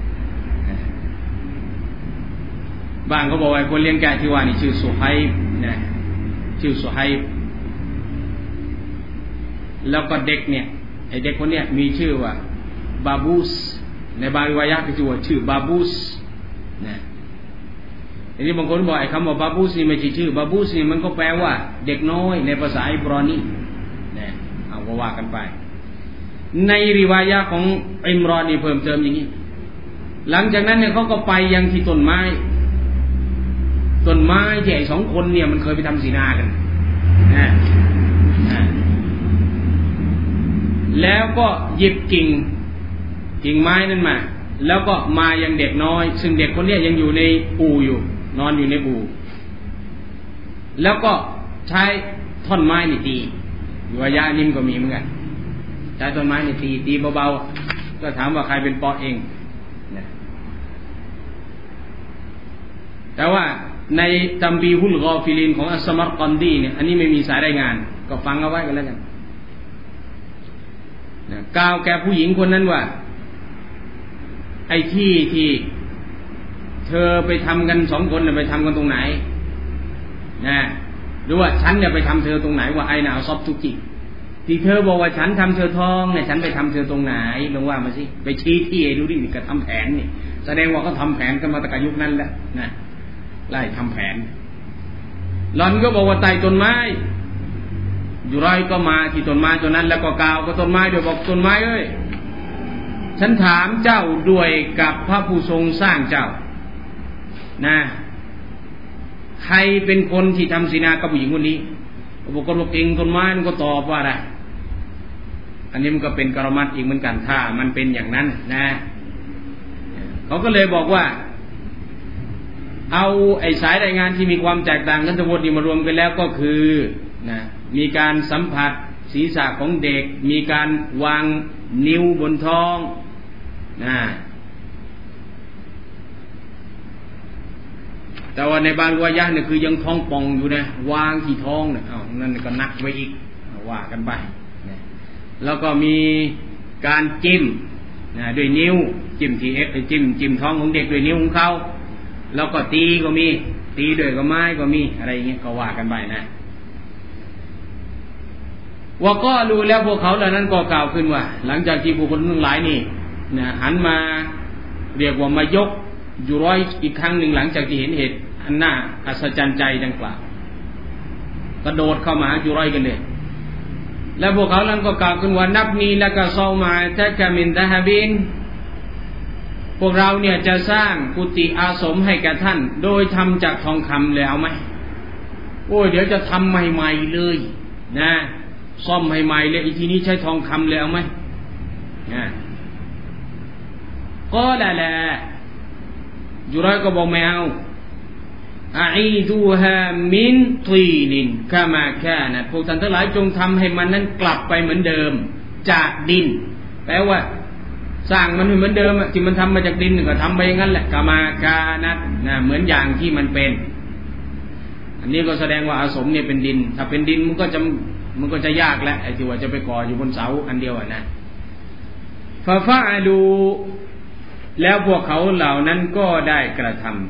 บางก็บอกว่าไอคนเลี้ยงแกะที่ว่านี่ชื่อสุไฮบนะชื่อสุไฮบแล้วก็เด็กเนี่ยไอเด็กคนเนี้ยมีชื่อว่าบาบูสในบางริวายะห์ก็ชื่อบาบูสนะทีนี้บางคนบอกไอ้คำว่าบาบูสนี่ไม่ใช่ชื่อบาบูสนี่มันก็แปลว่าเด็กน้อยในภาษาอิบรอนีนะเอาก็ว่ากันไปในริวายะห์ของอิมรอนนี่เพิ่มเติมอย่างนี้หลังจากนั้นเนี่ยเขาก็ไปยังที่ต้นไม้ที่ไอ้สองคนเนี่ยมันเคยไปทำศีนากันนะแล้วก็หยิบกิ่งไม้นั้นมาแล้วก็มายังเด็กน้อยซึ่งเด็กคนนี้ยังอยู่ในอู่อยู่นอนอยู่ในอู่แล้วก็ใช้ท่อนไม้นี่ตีอยู่ระยะนิ่มก็มีเหมือนกันใช้ท่อนไม้นี่ตีเบาๆก็ถามว่าใครเป็นปอเองนะแต่ว่าในตัมบีฮุลกอฟิลินของอัสมัรกันดีเนี่ยอันนี้ไม่มีสายรายงานก็ฟังเอาไว้กันแล้วกันกล่าวแก่ผู้หญิงคนนั้นว่าไอ้ที่เธอไปทำกันสองคนไปทำกันตรงไหนนะหรือว่าฉันเนี่ยไปทำเธอตรงไหนว่าไอ้น่ะเอาซอบทุกิที่เธอบอกว่าฉันทำเธอท้องเนี่ยฉันไปทำเธอตรงไหนลองว่ามาสิไปชี้ที่ดูดินี่ก็ทำแผนนี่แสดงว่าเขาทำแผนกันมาตั้งแต่ยุคนั้นแล้วนะไล่ทำแผนหล่อนก็บอกว่าใต้ต้นไม้อยู่ไรก็มาที่ต้นไม้ต้นนั้นแล้วก็กล่าวกับต้นไม้โดยบอกต้นไม้เอ้ยฉันถามเจ้าด้วยกับพระผู้ทรงสร้างเจ้านะใครเป็นคนที่ทำศีนากับผู้หญิงคนนี้บอกคนบอกเองต้นไม้มันก็ตอบว่าอะไรอันนี้มันก็เป็นกรมัตอีกเหมือนกันถ้ามันเป็นอย่างนั้นนะเขาก็เลยบอกว่าเอาไอ้สายรายงานที่มีความแตกต่างกันทั้งหมดนี้มารวมกันแล้วก็คือนะมีการสัมผัสศีรษะของเด็กมีการวางนิ้วบนท้องนะแต่ว่าในบางริวายะห์เนี่ยคือยังท้องป่องอยู่นะวางที่ท้องเนี่ยนั่นก็นักไว้อีกว่ากันไปนะแล้วก็มีการจิ้มนะด้วยนิ้วจิ้มที่จิ้มท้องของเด็กด้วยนิ้วของเขาแล้วก็ตีก็มีตีด้วยก็ไม้ก็มีอะไรอย่างเงี้ยก็ว่ากันไปนะว่าก็รู้แล้วพวกเขาเหล่านั้นก็กล่าวขึ้นว่าหลังจากที่บุคคลทั้งหลายนี่นะหันมาเรียกว่ามายกยูรอยอีกครั้งหนึ่งหลังจากที่เห็นเหตุอันน่าอัศจรรย์ใจดังกล่าวกระโดดเข้ามาหายูรอยกันเลยแล้วพวกเขานั้นก็กล่าวขึ้นว่านับนีและก็ซอมาตะกะมินตะฮะบินพวกเราเนี่ยจะสร้างกุฏิอาสมให้แก่ท่านโดยทำจากทองคำเลยเอาไหมโอ้ยเดี๋ยวจะทำใหม่ๆเลยนะซ่อมใหม่ๆเลยอีทีนี้ใช้ทองคำเลยเอาไหมนะก็ละยูรอยก็บอกไม่เอาอีดูฮามินตีนินกามาแค่นะพวกท่านทั้งหลายจงทำให้มันนั้นกลับไปเหมือนเดิมจากดินแปลว่าสร้างมันเหมือนเดิมที่มันทำมาจากดินก็ทำไปอย่างนั้นแหละกามากานะเหมือนอย่างที่มันเป็นอันนี้ก็แสดงว่าอาสมเนี่ยเป็นดินถ้าเป็นดินมันก็จะยากแล้วไอ้ที่ว่าจะไปก่ออยู่บนเสาอันเดียวนะฟาฟาลูแล้วพวกเขาเหล่านั้นก็ได้กระทำ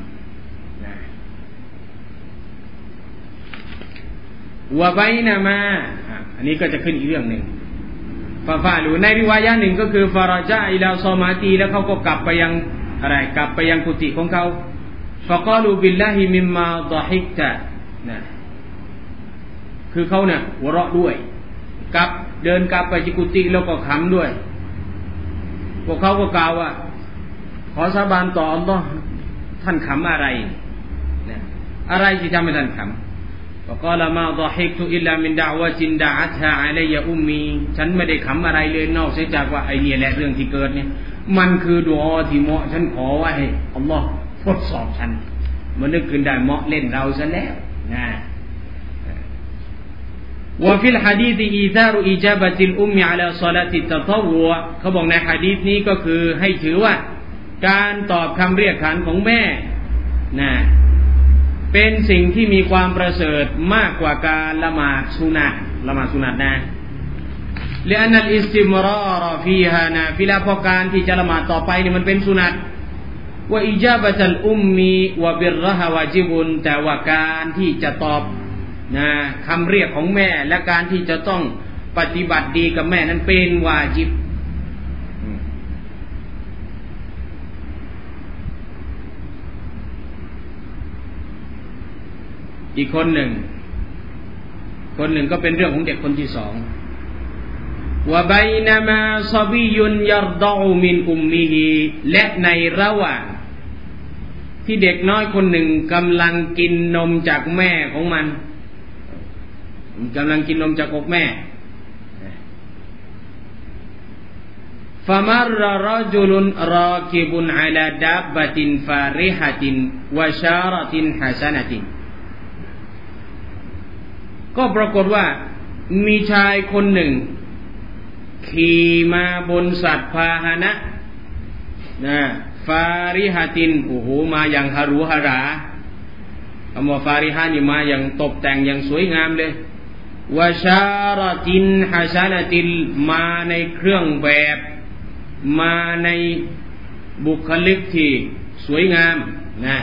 วะไบนะมาอันนี้ก็จะขึ้นอีกเรื่องหนึ่งฟาฟาลูในริวายะห์หนึ่งก็คือฟาราจาอิลาซอมาตีแล้วเขาก็กลับไปยังอะไรกลับไปยังกุฏิของเขาฟะกาลูบิลลาฮิมิมมาฎอฮิกตะนะคือเขาเนี่ยหัวเราะด้วยเดินกลับไปที่กุฏิแล้วก็ขำด้วยพวกเขาก็กล่าวว่าขอสาบานต่ออัลเลาะห์ท่านขำอะไรนะอะไรที่ทำให้ท่านขำفقال ما ضحكت إلا من دعوة دعتها علي أمي ฉันไม่ได้ขำอะไรเลยนอกจากว่าไอ้นี่แหละเรื่องที่เกิดเนี่ยมันคือดุอาที่เหมาะฉันขอว่าให้อัลเลาะห์ทดสอบฉันมันนึกขึ้นได้เหมาะเล่นเราซะแล้วนะوفي الحديث إيثار إجابة الأم على صلاة التطوع เขาบอกในหะดีษนี้ก็คือให้ถือว่าการตอบคำเรียกขานของแม่นะเป็นสิ่งที่มีความประเสริฐมากกว่าการละหมาดสุนัตนะلأن الاستمرار فيها نافلة เพราะการที่จะละหมาดต่อไปนี่มันเป็นสุนัตว่าอิจาบะตัลอุมมีวะบิรเราะฮะวาญิบุนแต่ว่าการที่จะตอบนะคำเรียกของแม่และการที่จะต้องปฏิบัติดีกับแม่นั้นเป็นวาญิบอีกคนหนึ่งก็เป็นเรื่องของเด็กคนที่สองวะบัยนะมาซอบียุนยัรฎอมินอุมมิฮิและในระหว่างที่เด็กน้อยคนหนึ่งกำลังกินนมจากแม่ของมันกำลังกินนมจากอกแม่ฟะมัรรอจุลุนรากิบุนอะลาดับบะตินฟาริฮะตินวะชาระตินฮะซะนะตินก็ปรากฏว่ามีชายคนหนึ่งขี่มาบนสัตว์พาหนะฟาริฮะตินโอ้โหมาอย่างฮารุฮาราคำว่าฟาริฮะนี่มาอย่างตกแต่งอย่างสวยงามเลยวะชาระตินฮะซะนะตินมาในเครื่องแบบมาในบุคลิกที่สวยงามนะ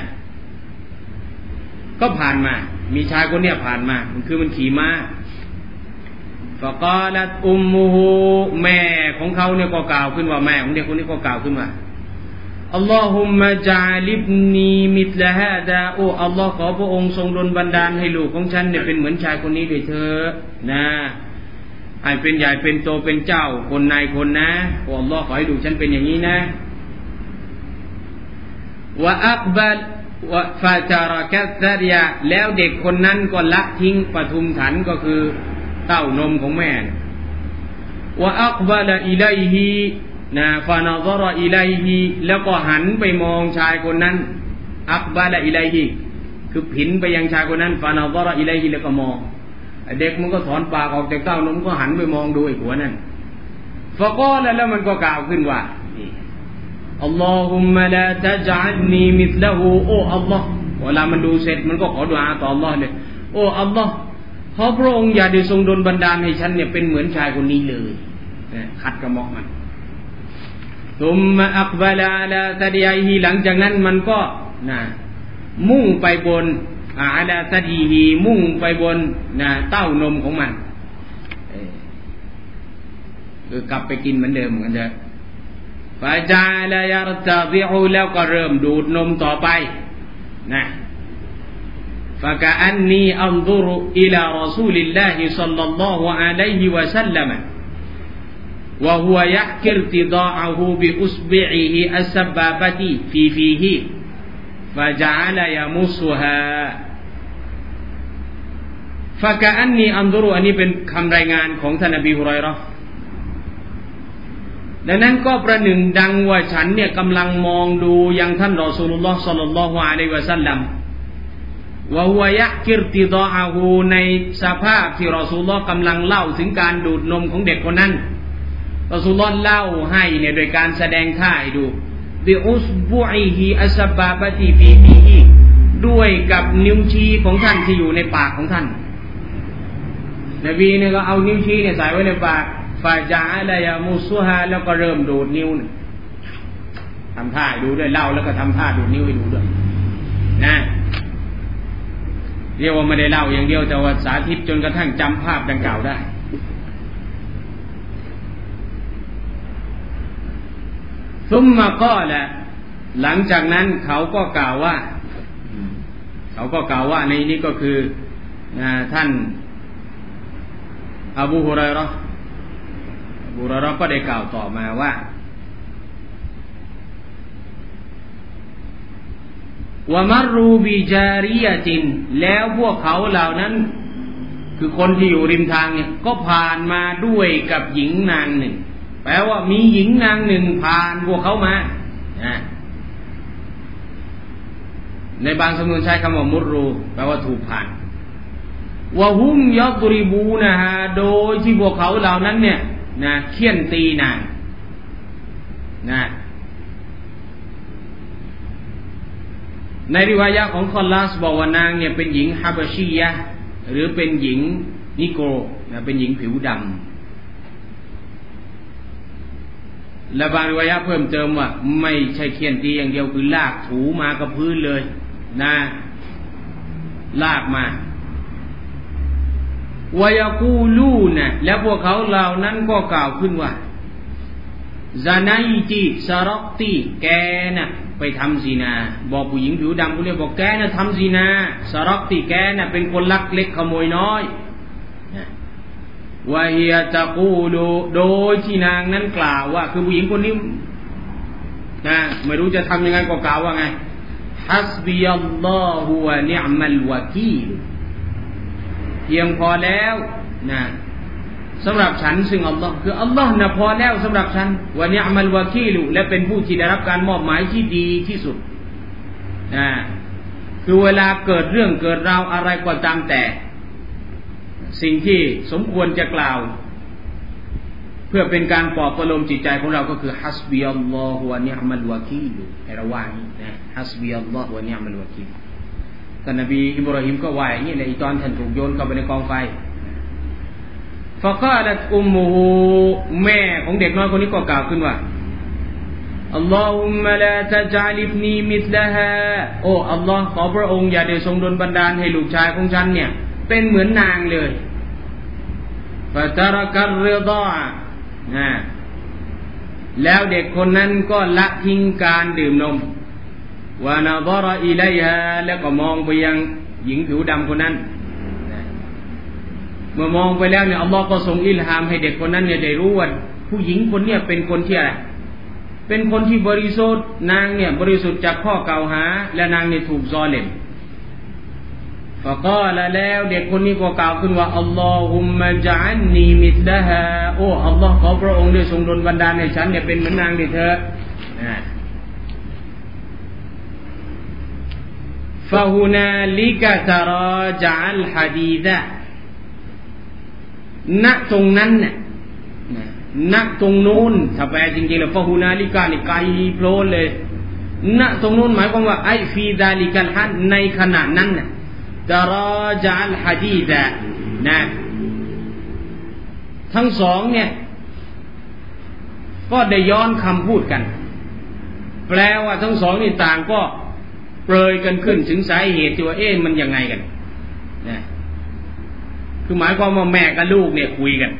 ก็ผ่านมามีชายคนเนี้ยผ่านมามันขี่ม้าฟะกาลัตอุมมุฮูแม่ของเขาเนี่ยก็กล่าวขึ้นว่าแม่ของเด็กคนนี้ก็กล่าวขึ้นว่าอัลลอฮุมมะญะลิบนีมิธละฮาดาโอ้อัลลอฮ์ขอพระองค์ทรงดลบันดาลให้ลูกของฉันเนี่ยเป็นเหมือนชายคนนี้ด้วยเถิดนะให้เป็นใหญ่เป็นโตเป็นเจ้าคนนายคนนะโอ้อัลลอฮ์ขอให้ลูกฉันเป็นอย่างนี้นะวะอักบัลฟาจาระกัสซาริยะแล้วเด็กคนนั้นก็ละทิ้งปทุมขันก็คือเต้านมของแม่วะอักบะละอิลัยฮินะฟานะซะรออิลัยฮิแล้วก็หันไปมองชายคนนั้นอักบะละอิลัยฮิคือผินไปยังชายคนนั้นฟานะซะรออิลัยฮิแล้วก็มองเด็กมันก็ถอนปากออกจากเต้านมก็หันไปมองดูไอ้หัวนั้นฟะกอละแล้วมันก็กล่าวขึ้นว่าอัลลอฮุมมะลาตะญะลนีมิธละฮูโอ้อัลลอฮ์เวลามันดูเสร็จมันก็ขอดุอาต่ออัลลอฮ์เลยโอ้อัลลอฮ์ขอพระองค์อย่าได้ทรงดลบันดาลให้ฉันเนี่ยเป็นเหมือนชายคนนี้เลยขัดกระหม่อมมันซุมมะอักบะลาอะลาตะดียฮิหลังจากนั้นมันก็มุ่งไปบนอาลาซะดีฮีมุ่งไปบนเต้านมของมันคือกลับไปกินเหมือนเดิมกันเถอะฟาจาลายารตาบิอูแล้วก็เริ่มดูดนมต่อไปนะฟะกะอันนีอันซุรุอิลารอซูลิลลาฮิศ็อลลัลลอฮุอะลัยฮิวะซัลลัมวะฮุวะยะห์กิรติฎาอะฮูบิอุสบิอิฮิอัสซับบาบะติฟีฮิฟะจาลยะมุซุฮาฟะกะอันนีอันซุรุอันนี้เป็นคำรายงานของท่านนบีฮุรอยเราะห์ดังนั้นก็ประหนึ่งดังว่าฉันเนี่ยกำลังมองดูยังท่านรอซูลุลลอฮ์ศ็อลลัลลอฮุอะลัยฮิวะซัลลัมวะฮุวะยะกิรติฎาอะฮูในสภาพที่รอซูลุลลอฮ์กำลังเล่าถึงการดูดนมของเด็กคนนั้นรอซูลุลลอฮ์เล่าให้เนี่ยโดยการแสดงท่าให้ดูบิอุสบุอิฮิอัสบาบะติฟีฮิด้วยกับนิ้วชี้ของท่านที่อยู่ในปากของท่านนบีเนี่ยก็เอานิ้วชี้เนี่ยใส่ไว้ในปากฟาจาอะไรยามุซุฮาแล้วก็เริ่มดูดนิ้วทำท่าดูด้วยเล่าแล้วก็ทำท่าดูดนิ้วให้ดูด้วยนะเรียกว่าไม่ได้เล่าอย่างเดียวแต่ว่าสาธิตจนกระทั่งจำภาพดังกล่าวได้ซุมมาก็แหละหลังจากนั้นเขาก็กล่าวว่าในนี้ก็คือท่านอบูฮุรอยเราะห์ก็ได้กล่าวต่อมาว่าวะมัรรูบิจาริยะตินแล้วพวกเขาเหล่านั้นคือคนที่อยู่ริมทางเนี่ยก็ผ่านมาด้วยกับหญิงนางหนึ่งแปลว่ามีหญิงนางหนึ่งผ่านพวกเขามาในบางสำนวนใช้คำว่ามุรรูแปลว่าถูกผ่านวะฮุมยัฎริบูนะฮะโดยที่พวกเขาเหล่านั้นเนี่ยเฆี่ยนตีนางในริวายะห์ของคอลลาสบอกว่านางเนี่ยเป็นหญิงฮะบะชียะห์หรือเป็นหญิงนิโกรเป็นหญิงผิวดำและบางริวายะห์เพิ่มเติมว่าไม่ใช่เฆี่ยนตีอย่างเดียวคือลากถูมากับพื้นเลยลากมาวายากูลูนะและพวกเขาเหล่านั้นก็กล่าวขึ้นว่าซานัยติซารอกตีแกน่ะไปทำซินาบอกผู้หญิงผิวดำคนนี้บอกแกน่ะทำซินาซารอกตีแกน่ะเป็นคนลักเล็กขโมยน้อยวะฮียะตะกูลูโดยที่นางนั้นกล่าวว่าคือผู้หญิงคนนี้ไม่รู้จะทำยังไงก็กล่าวว่าไงฮัสบิยัลลอฮุวะนิอ์มัลวะกีลเพียงพอแล้วสำหรับฉันซึ่งอัลลอฮ์คืออัลลอฮ์พอแล้วสำหรับฉันวะนิอ์มัลวะกีลและเป็นผู้ที่ได้รับการมอบหมายที่ดีที่สุดคือเวลาเกิดเรื่องเกิดราวอะไรก็ตามแต่สิ่งที่สมควรจะกล่าวเพื่อเป็นการปลอบประโลมจิตใจของเราก็คือฮัสบิยัลลอฮุวะนิอ์มัลวะกีลให้ระวังฮัสบิยัลลอฮุวะนิอ์มัลวะกีลท่านนบีอิบราฮิมก็ว่าอย่างนี้ในตอนท่านถูกโยนเข้าไปในกองไฟฟะกาลัตอุมมุฮูแม่ของเด็กน้อยคนนี้ก็กล่าวขึ้นว่าอัลลอฮุมมะลาตะญะลิบนีมิสละฮาโอ้อัลลอฮ์ขอพระองค์อย่าได้ทรงดลบันดาลให้ลูกชายของฉันเนี่ยเป็นเหมือนนางเลยฟะตะรักัรริฎาแล้วเด็กคนนั้นก็ละทิ้งการดื่มนมวานาฎอรออิลัยฮาแล้วก็มองไปยังหญิงผิวดำคนนั้นเมื่อมองไปแล้วเนี่ยอัลลอฮ์ก็ทรงอิลฮามให้เด็กคนนั้นเนี่ยได้รู้ว่าผู้หญิงคนเนี่ยเป็นคนที่อะไรเป็นคนที่บริสุทธิ์นางเนี่ยบริสุทธิ์จากข้อกล่าวหาและนางเนี่ยถูกซอลิมฟะกาละแล้วเด็กคนนี้ก็กล่าวขึ้นว่าอัลลอฮุมมะญะอัลนีมิสละฮาโอ้อัลลอฮ์ขอพระองค์ได้ทรงดลบันดาลให้ฉันเนี่ยเป็นเหมือนนางนี่เถอะฟะฮุนาลิกะตะราญะอัลฮะดีษะณตรงนั้นน่ะณตรงนู้นถ้าแปลจริงๆแล้วฟะฮุนาลิกะนี่ไกลโพลนเลยณตรงนู้นหมายความว่าไอฟีซาลิกัลฮัดในขณะนั้นน่ะตะราญะอัลฮะดีษะทั้งสองเนี่ยก็ได้ย้อนคำพูดกันแปลว่าทั้งสองนี่ต่างก็เปรยกันขึ้นถึงสาเหตุที่ว่ามันยังไงกันนะคือหมายความว่าแม่กับลูกเนี่ยคุยกัน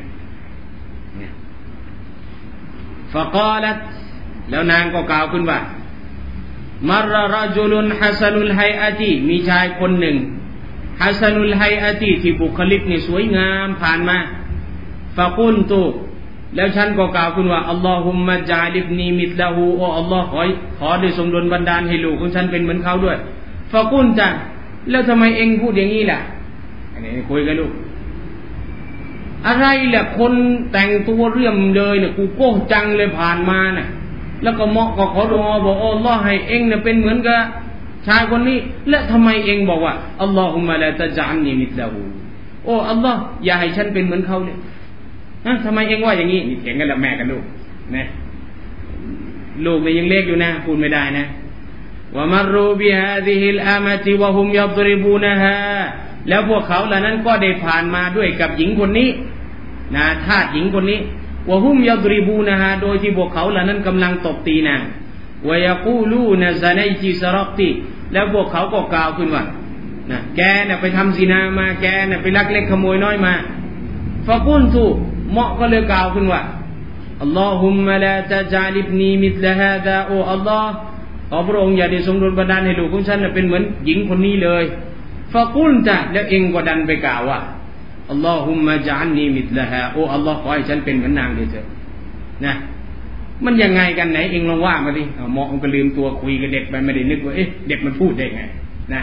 ฟะกาลัตแล้วนางก็กล่าวขึ้นว่ามัรรจุลุนฮัสนุลไฮอะตีมีชายคนหนึ่งฮัสนุลไฮอะตีที่บุคลิกนี่สวยงามผ่านมาฟะกุลตุแล้วฉันก็กล่าวขึ้นว่าอัลลอฮุมมะญะลิบนีมิสละฮูโออัลลอฮ์ขอได้ทรงดลบันดาลให้ลูกของฉันเป็นเหมือนเขาด้วยฟะกุลตะแล้วทำไมเองพูดอย่างนี้ล่ะอันนี้คุยกับลูกอะไรแหละคนแต่งตัวเรื่อมเลยเนี่ยกูโก้จังเลยผ่านมาน่ะแล้วก็เหมาะก็ขอดุอาบอกอัลลอฮ์ให้เองเนี่ยเป็นเหมือนกับชายคนนี้และทำไมเองบอกว่าอัลลอฮุมมะลาตะญะอัลนีมิสละฮูโอ้อัลลอฮ์อย่าให้ฉันเป็นเหมือนเขาเนี่ยทำไมเองว่าอย่างนี้นี่เถียงกันแล้วแม่กับลูกนะลูกเนี่ยยังเล็กอยู่นะพูดไม่ได้นะว่ามัรรูบิฮาซิฮิลอามะติวะฮุมยัฎริบูนะฮาแล้วพวกเขาเหล่านั้นก็ได้ผ่านมาด้วยกับหญิงคนนี้นะทาสหญิงคนนี้วะฮุมยัฎริบูนะฮาโดยที่พวกเขาเหล่านั้นกำลังตบตีนางวะยะกูลูนะซะนัยติซะรักติแล้วพวกเขาก็กล่าวขึ้นว่านะแกน่ะไปทำซินามาแกน่ะไปลักเล็กขโมยน้อยมาฟะกุนตุเหมาะก็เลยกล่าวขึ้นว่าอัลลอฮุมมะลาตะญะลิบนีมิสละฮาซาโออัลลอฮ์ขอพระองค์อย่าได้ทรงดลบันดาลให้ลูกของฉันเป็นเหมือนหญิงคนนี้เลยฟะกุลตะแล้วเองก็ดันไปกล่าวว่าอัลลอฮุมมะญะอัลนีมิสละฮาโออัลลอฮ์ขอให้ฉันเป็นเหมือนนางด้วยเถิดนะมันยังไงกันไหนเองลองว่ามาดิเหมาะก็ลืมตัวคุยกับเด็กไปไม่ได้นึกว่าเด็กมันพูดได้ไงนะ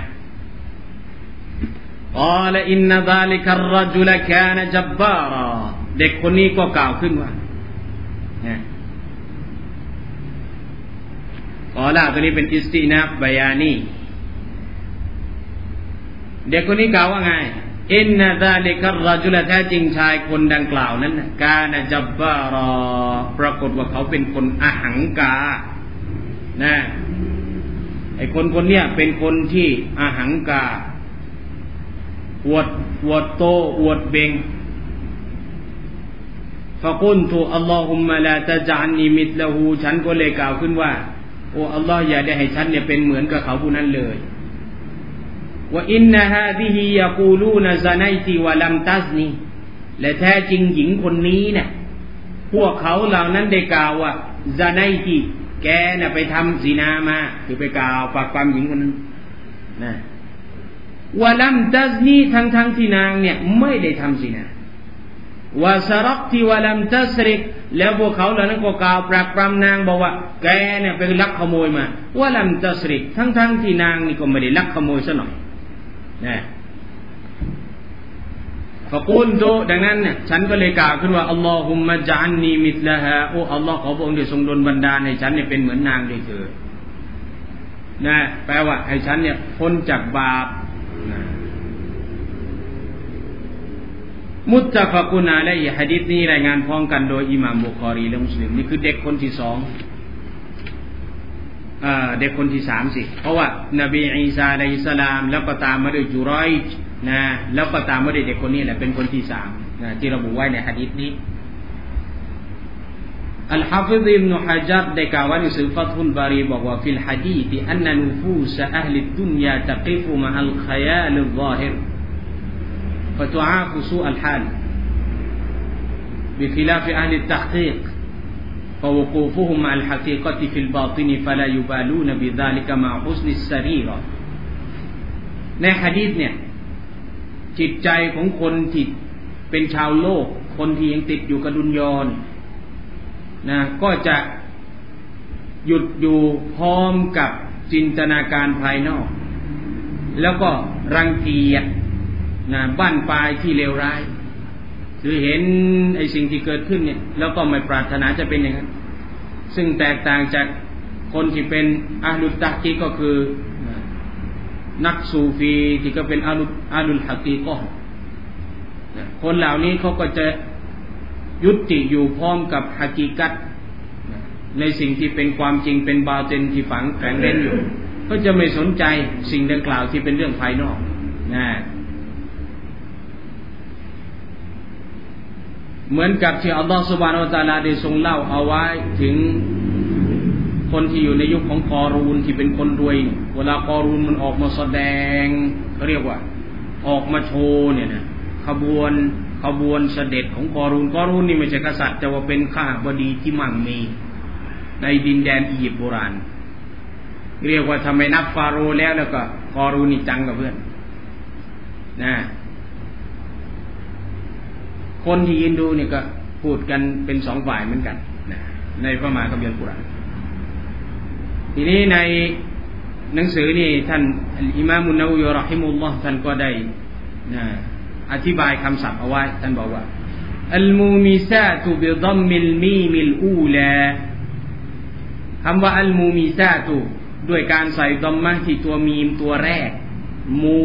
กอละอินนะซาลิกัรรจุลกานะจับบาราเด็กคนนี้ก็กล่าวขึ้นว่ากอละตัวนี้เป็นอิสตินาฟบายานีเด็กคนนี้กล่าวว่าไงอินนะซาลิกัรรจุลแท้จริงชายคนดังกล่าวนั้นกานะจับบารอปรากฏว่าเขาเป็นคนอหังกานะไอ้คนเนี้ยเป็นคนที่อหังกาอวดโตอวดเบงฟะกุนตุอัลลอฮุมมะลาตะญะอัลนีมิสละฮูฉันก็เลยกล่าวขึ้นว่าโอ้อัลลอฮ์อย่าได้ให้ฉันเนี่ยเป็นเหมือนกับเขาผู้นั้นเลยว่าอินนะฮาซิฮิยะกูลูนะซะนัยติวะลัมตัซนีและแท้จริงหญิงคนนี้เนี่ยพวกเขาเหล่านั้นได้กล่าวว่าซะนัยติแกน่ะไปทำซินามาคือไปกล่าวฝากความหญิงคนนั้นนะวะลัมตัซนีทั้งที่นางเนี่ยไม่ได้ทำซินาวะซะรักติวะลัมตัสริกแล้วพวกเขาเหล่านั้นก็กล่าวปรักปรำนางบอกว่าแกเนี่ยไปลักขโมยมาวะลัมตัสริกทั้งที่นางนี่ก็ไม่ได้ลักขโมยซะหน่อยนะฟะกูลตุดังนั้นเนี่ยฉันก็เลยกล่าวขึ้นว่าอัลลอฮุมมะญะอัลนีมิสละฮาโออัลลอฮ์ขอพระองค์ได้ทรงดลบันดาลให้ฉันเนี่ยเป็นเหมือนนางด้วยเถิดนะแปลว่าให้ฉันเนี่ยพ้นจากบาปนะมุตตะฟะกุนอะลัยฮิหะดีษนี้รายงานพร้อมกันโดยอิหม่ามบุคอรีและมุสลิมนี่คือเด็กคนที่สองเด็กคนที่สามสิเพราะว่านบีอีสาอะลัยฮิสสลามแล้วก็ตามมาด้วยจุรอยจ์นะแล้วก็ตามมาด้วยเด็กคนนี้แหละเป็นคนที่สามนะที่ระบุไว้ในหะดีษนี้อัลฮะฟิซอิบนุฮะญัรได้กล่าวไว้ในหนังสือฟัธุลบารีบอกว่าฟิลหะดีษอันนะนุฟูสอะห์ลิดดุนยาตะกิฟุมะอัลขยาลิซซาฮิรفتعاف سوء الحال بخلاف أهل التحقيق فوقوفهم مع الحقيقة في الباطن فلا يبالون بذلك مع حسن السريرة ในหะดีษเนี่ยจิตใจของคนที่เป็นชาวโลกคนที่ยังติดอยู่กับดุนยานะก็จะหยุดอยู่พร้อมกับจินตนาการภายนอกแล้วก็รังเกียจนะบ้านปลายที่เลวร้ายคือเห็นไอ้สิ่งที่เกิดขึ้นเนี่ยแล้วก็ไม่ปรารถนาจะเป็นอย่างนั้นซึ่งแตกต่างจากคนที่เป็นอะห์ลุตตะกีก็คือนักซูฟีที่ก็เป็นอะห์ลุลฮะกีกะห์คนเหล่านี้เขาก็จะยุติอยู่พร้อมกับฮะกีกัตในสิ่งที่เป็นความจริงเป็นบาตินที่ฝังแฝงเร้นอยู่ก็จะไม่สนใจสิ่งดังกล่าวที่เป็นเรื่องภายนอกนะเหมือนกับที่อัลลอฮฺซุบฮานะฮูวะตะอาลาได้ทรงเล่าเอาไว้ถึงคนที่อยู่ในยุคของกอรูนที่เป็นคนรวยเวลากอรูนมันออกมาแสดงเขาเรียกว่าออกมาโชว์เนี่ยนะขบวนเสด็จของกอรูนนี่ไม่ใช่กษัตริย์แต่ว่าเป็นข้าบดีที่มั่งมีในดินแดนอียิปต์โบราณเรียกว่าทำไมนับฟาโรห์แล้วก็กอรูนนี่จังกับเพื่อนนะคนที่ยินดูเนี่ยก็พูดกันเป็นสองฝ่ายเหมือนกันนะในพระมหาคัมภีร์กุรอานทีนี้ในหนังสือนี่ท่านอิมามุนนะวีเราะฮิมุลลอฮ์ท่านก็ได้อธิบายคำศัพท์เอาไว้ท่านบอกว่าอัลมูมิซาตุบิดัมมิลมีมิลอูลาคำว่าอัลมูมิซาตุด้วยการใส่ดัมมะที่ตัวมีมตัวแรกมู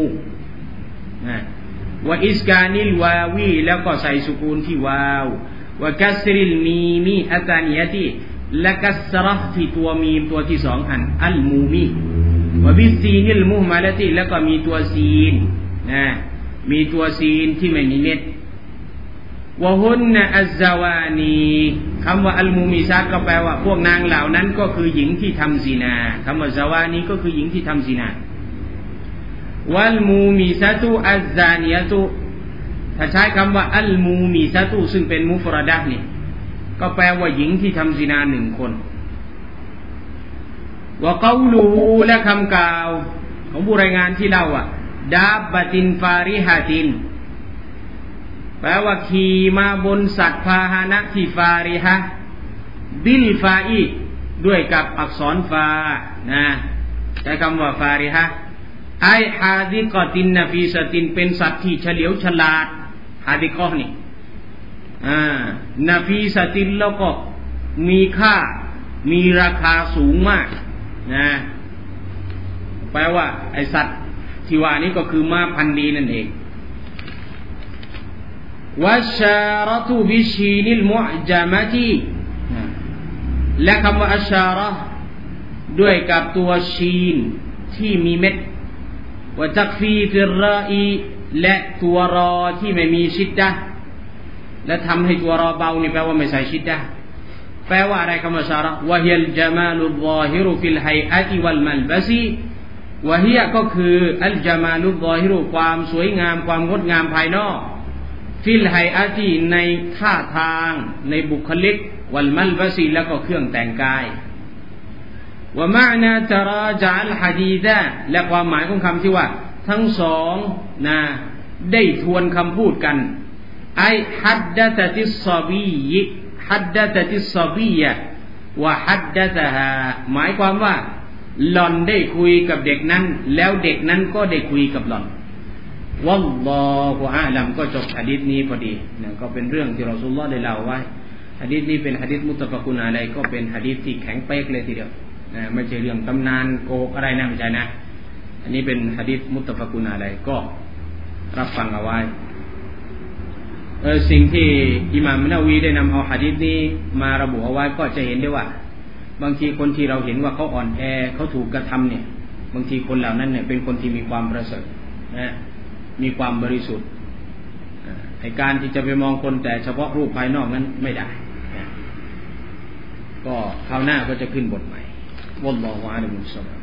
วะอิสกานิลวาวีแล้วก็ใส่สุกูนที่วาววะกัสริลมีมีอัตานียะที่และกัสเราะห์ที่ตัวมีมตัวที่สองอัลมูมีวะบิซีนิลมุฮมะละที่แล้วก็มีตัวซีนมีตัวซีนที่ไม่มีเม็ดวะฮุนนะอัซซาวานีคำว่าอัลมูมิซาตก็แปลว่าพวกนางเหล่านั้นก็คือหญิงที่ทำซินาคำว่าซาวานีก็คือหญิงที่ทำซินาวัลมูมิซาตุอัซซานียะตุถ้าใช้คำว่าอัลมูมิซาตุซึ่งเป็นมุฟรดะห์นี่ก็แปลว่าหญิงที่ทำซินาหนึ่งคนวะกอลูและคำกล่าวของผู้รายงานที่เล่าดาบบะตินฟาริฮะตินแปลว่าขี่มาบนสัตว์พาหนะที่ฟาริฮะบิลฟาอีด้วยกับอักษรฟาใช้คำว่าฟาริฮะไอฮาดิกอตินนฟีสตินเป็นสัตว์ที่เฉลียวฉลาดฮาดิกอนี่นฟีสตินแล้วก็มีค่ามีราคาสูงมากแปลว่าไอสัตว์ที่ว่านี้ก็คือม้าพันธุ์ดีนั่นเองวัชชาระตุบิชีนิลมุอ์ญะมะติและคำว่าอัชชาระด้วยกับตัวชีนที่มีเม็ดวะตักฟีฟิรราอีและตัวรอที่ไม่มีชิดดะและทำให้ตัวรอเบานี่แปลว่าไม่ใส่ชิดดะแปลว่าอะไรคำว่าชาระวะฮิยัลญะมาลุลฎอฮิรุฟิลฮัยอะติวัลมัลบะซีวะฮิยะก็คืออัลญะมาลุลฎอฮิรุความสวยงามความงดงามภายนอกฟิลฮัยอะติในท่าทางในบุคลิกวัลมัลบะซีแล้วก็เครื่องแต่งกายวะมะอนาตะราญะอัลหะดีษะและความหมายของคำที่ว่าทั้งสองได้ทวนคำพูดกันไอฮัดดะตะติสซอบีฮัดดะตะติสซอบียะวะฮัดดะตะฮาหมายความว่าหล่อนได้คุยกับเด็กนั้นแล้วเด็กนั้นก็ได้คุยกับหล่อนวัลลอฮุอาลัมก็จบหะดีษนี้พอดีก็เป็นเรื่องที่รอซูลุลลอฮ์ได้เล่าไว้หะดีษนี้เป็นหะดีษมุตตะฟะกุนอะลัยก็เป็นหะดีษที่แข็งเป๊กเลยทีเดียวไม่ใช่เรื่องตำนานโกหกอะไรนะไม่ใช่นะอันนี้เป็นหะดีษมุตตะฟะกุนอะลัยก็รับฟังเอาไว้สิ่งที่อิหม่ามนะวีได้นำเอาหะดีษนี้มาระบุเอาไว้ก็จะเห็นได้ว่าบางทีคนที่เราเห็นว่าเขาอ่อนแอเขาถูกกระทำเนี่ยบางทีคนเหล่านั้นเนี่ยเป็นคนที่มีความประเสริฐมีความบริสุทธิ์ในการที่จะไปมองคนแต่เฉพาะรูปภายนอกนั้นไม่ได้ก็คราวหน้าก็จะขึ้นบทใหม่วัลลอฮุอะลัมบิสซอวาบ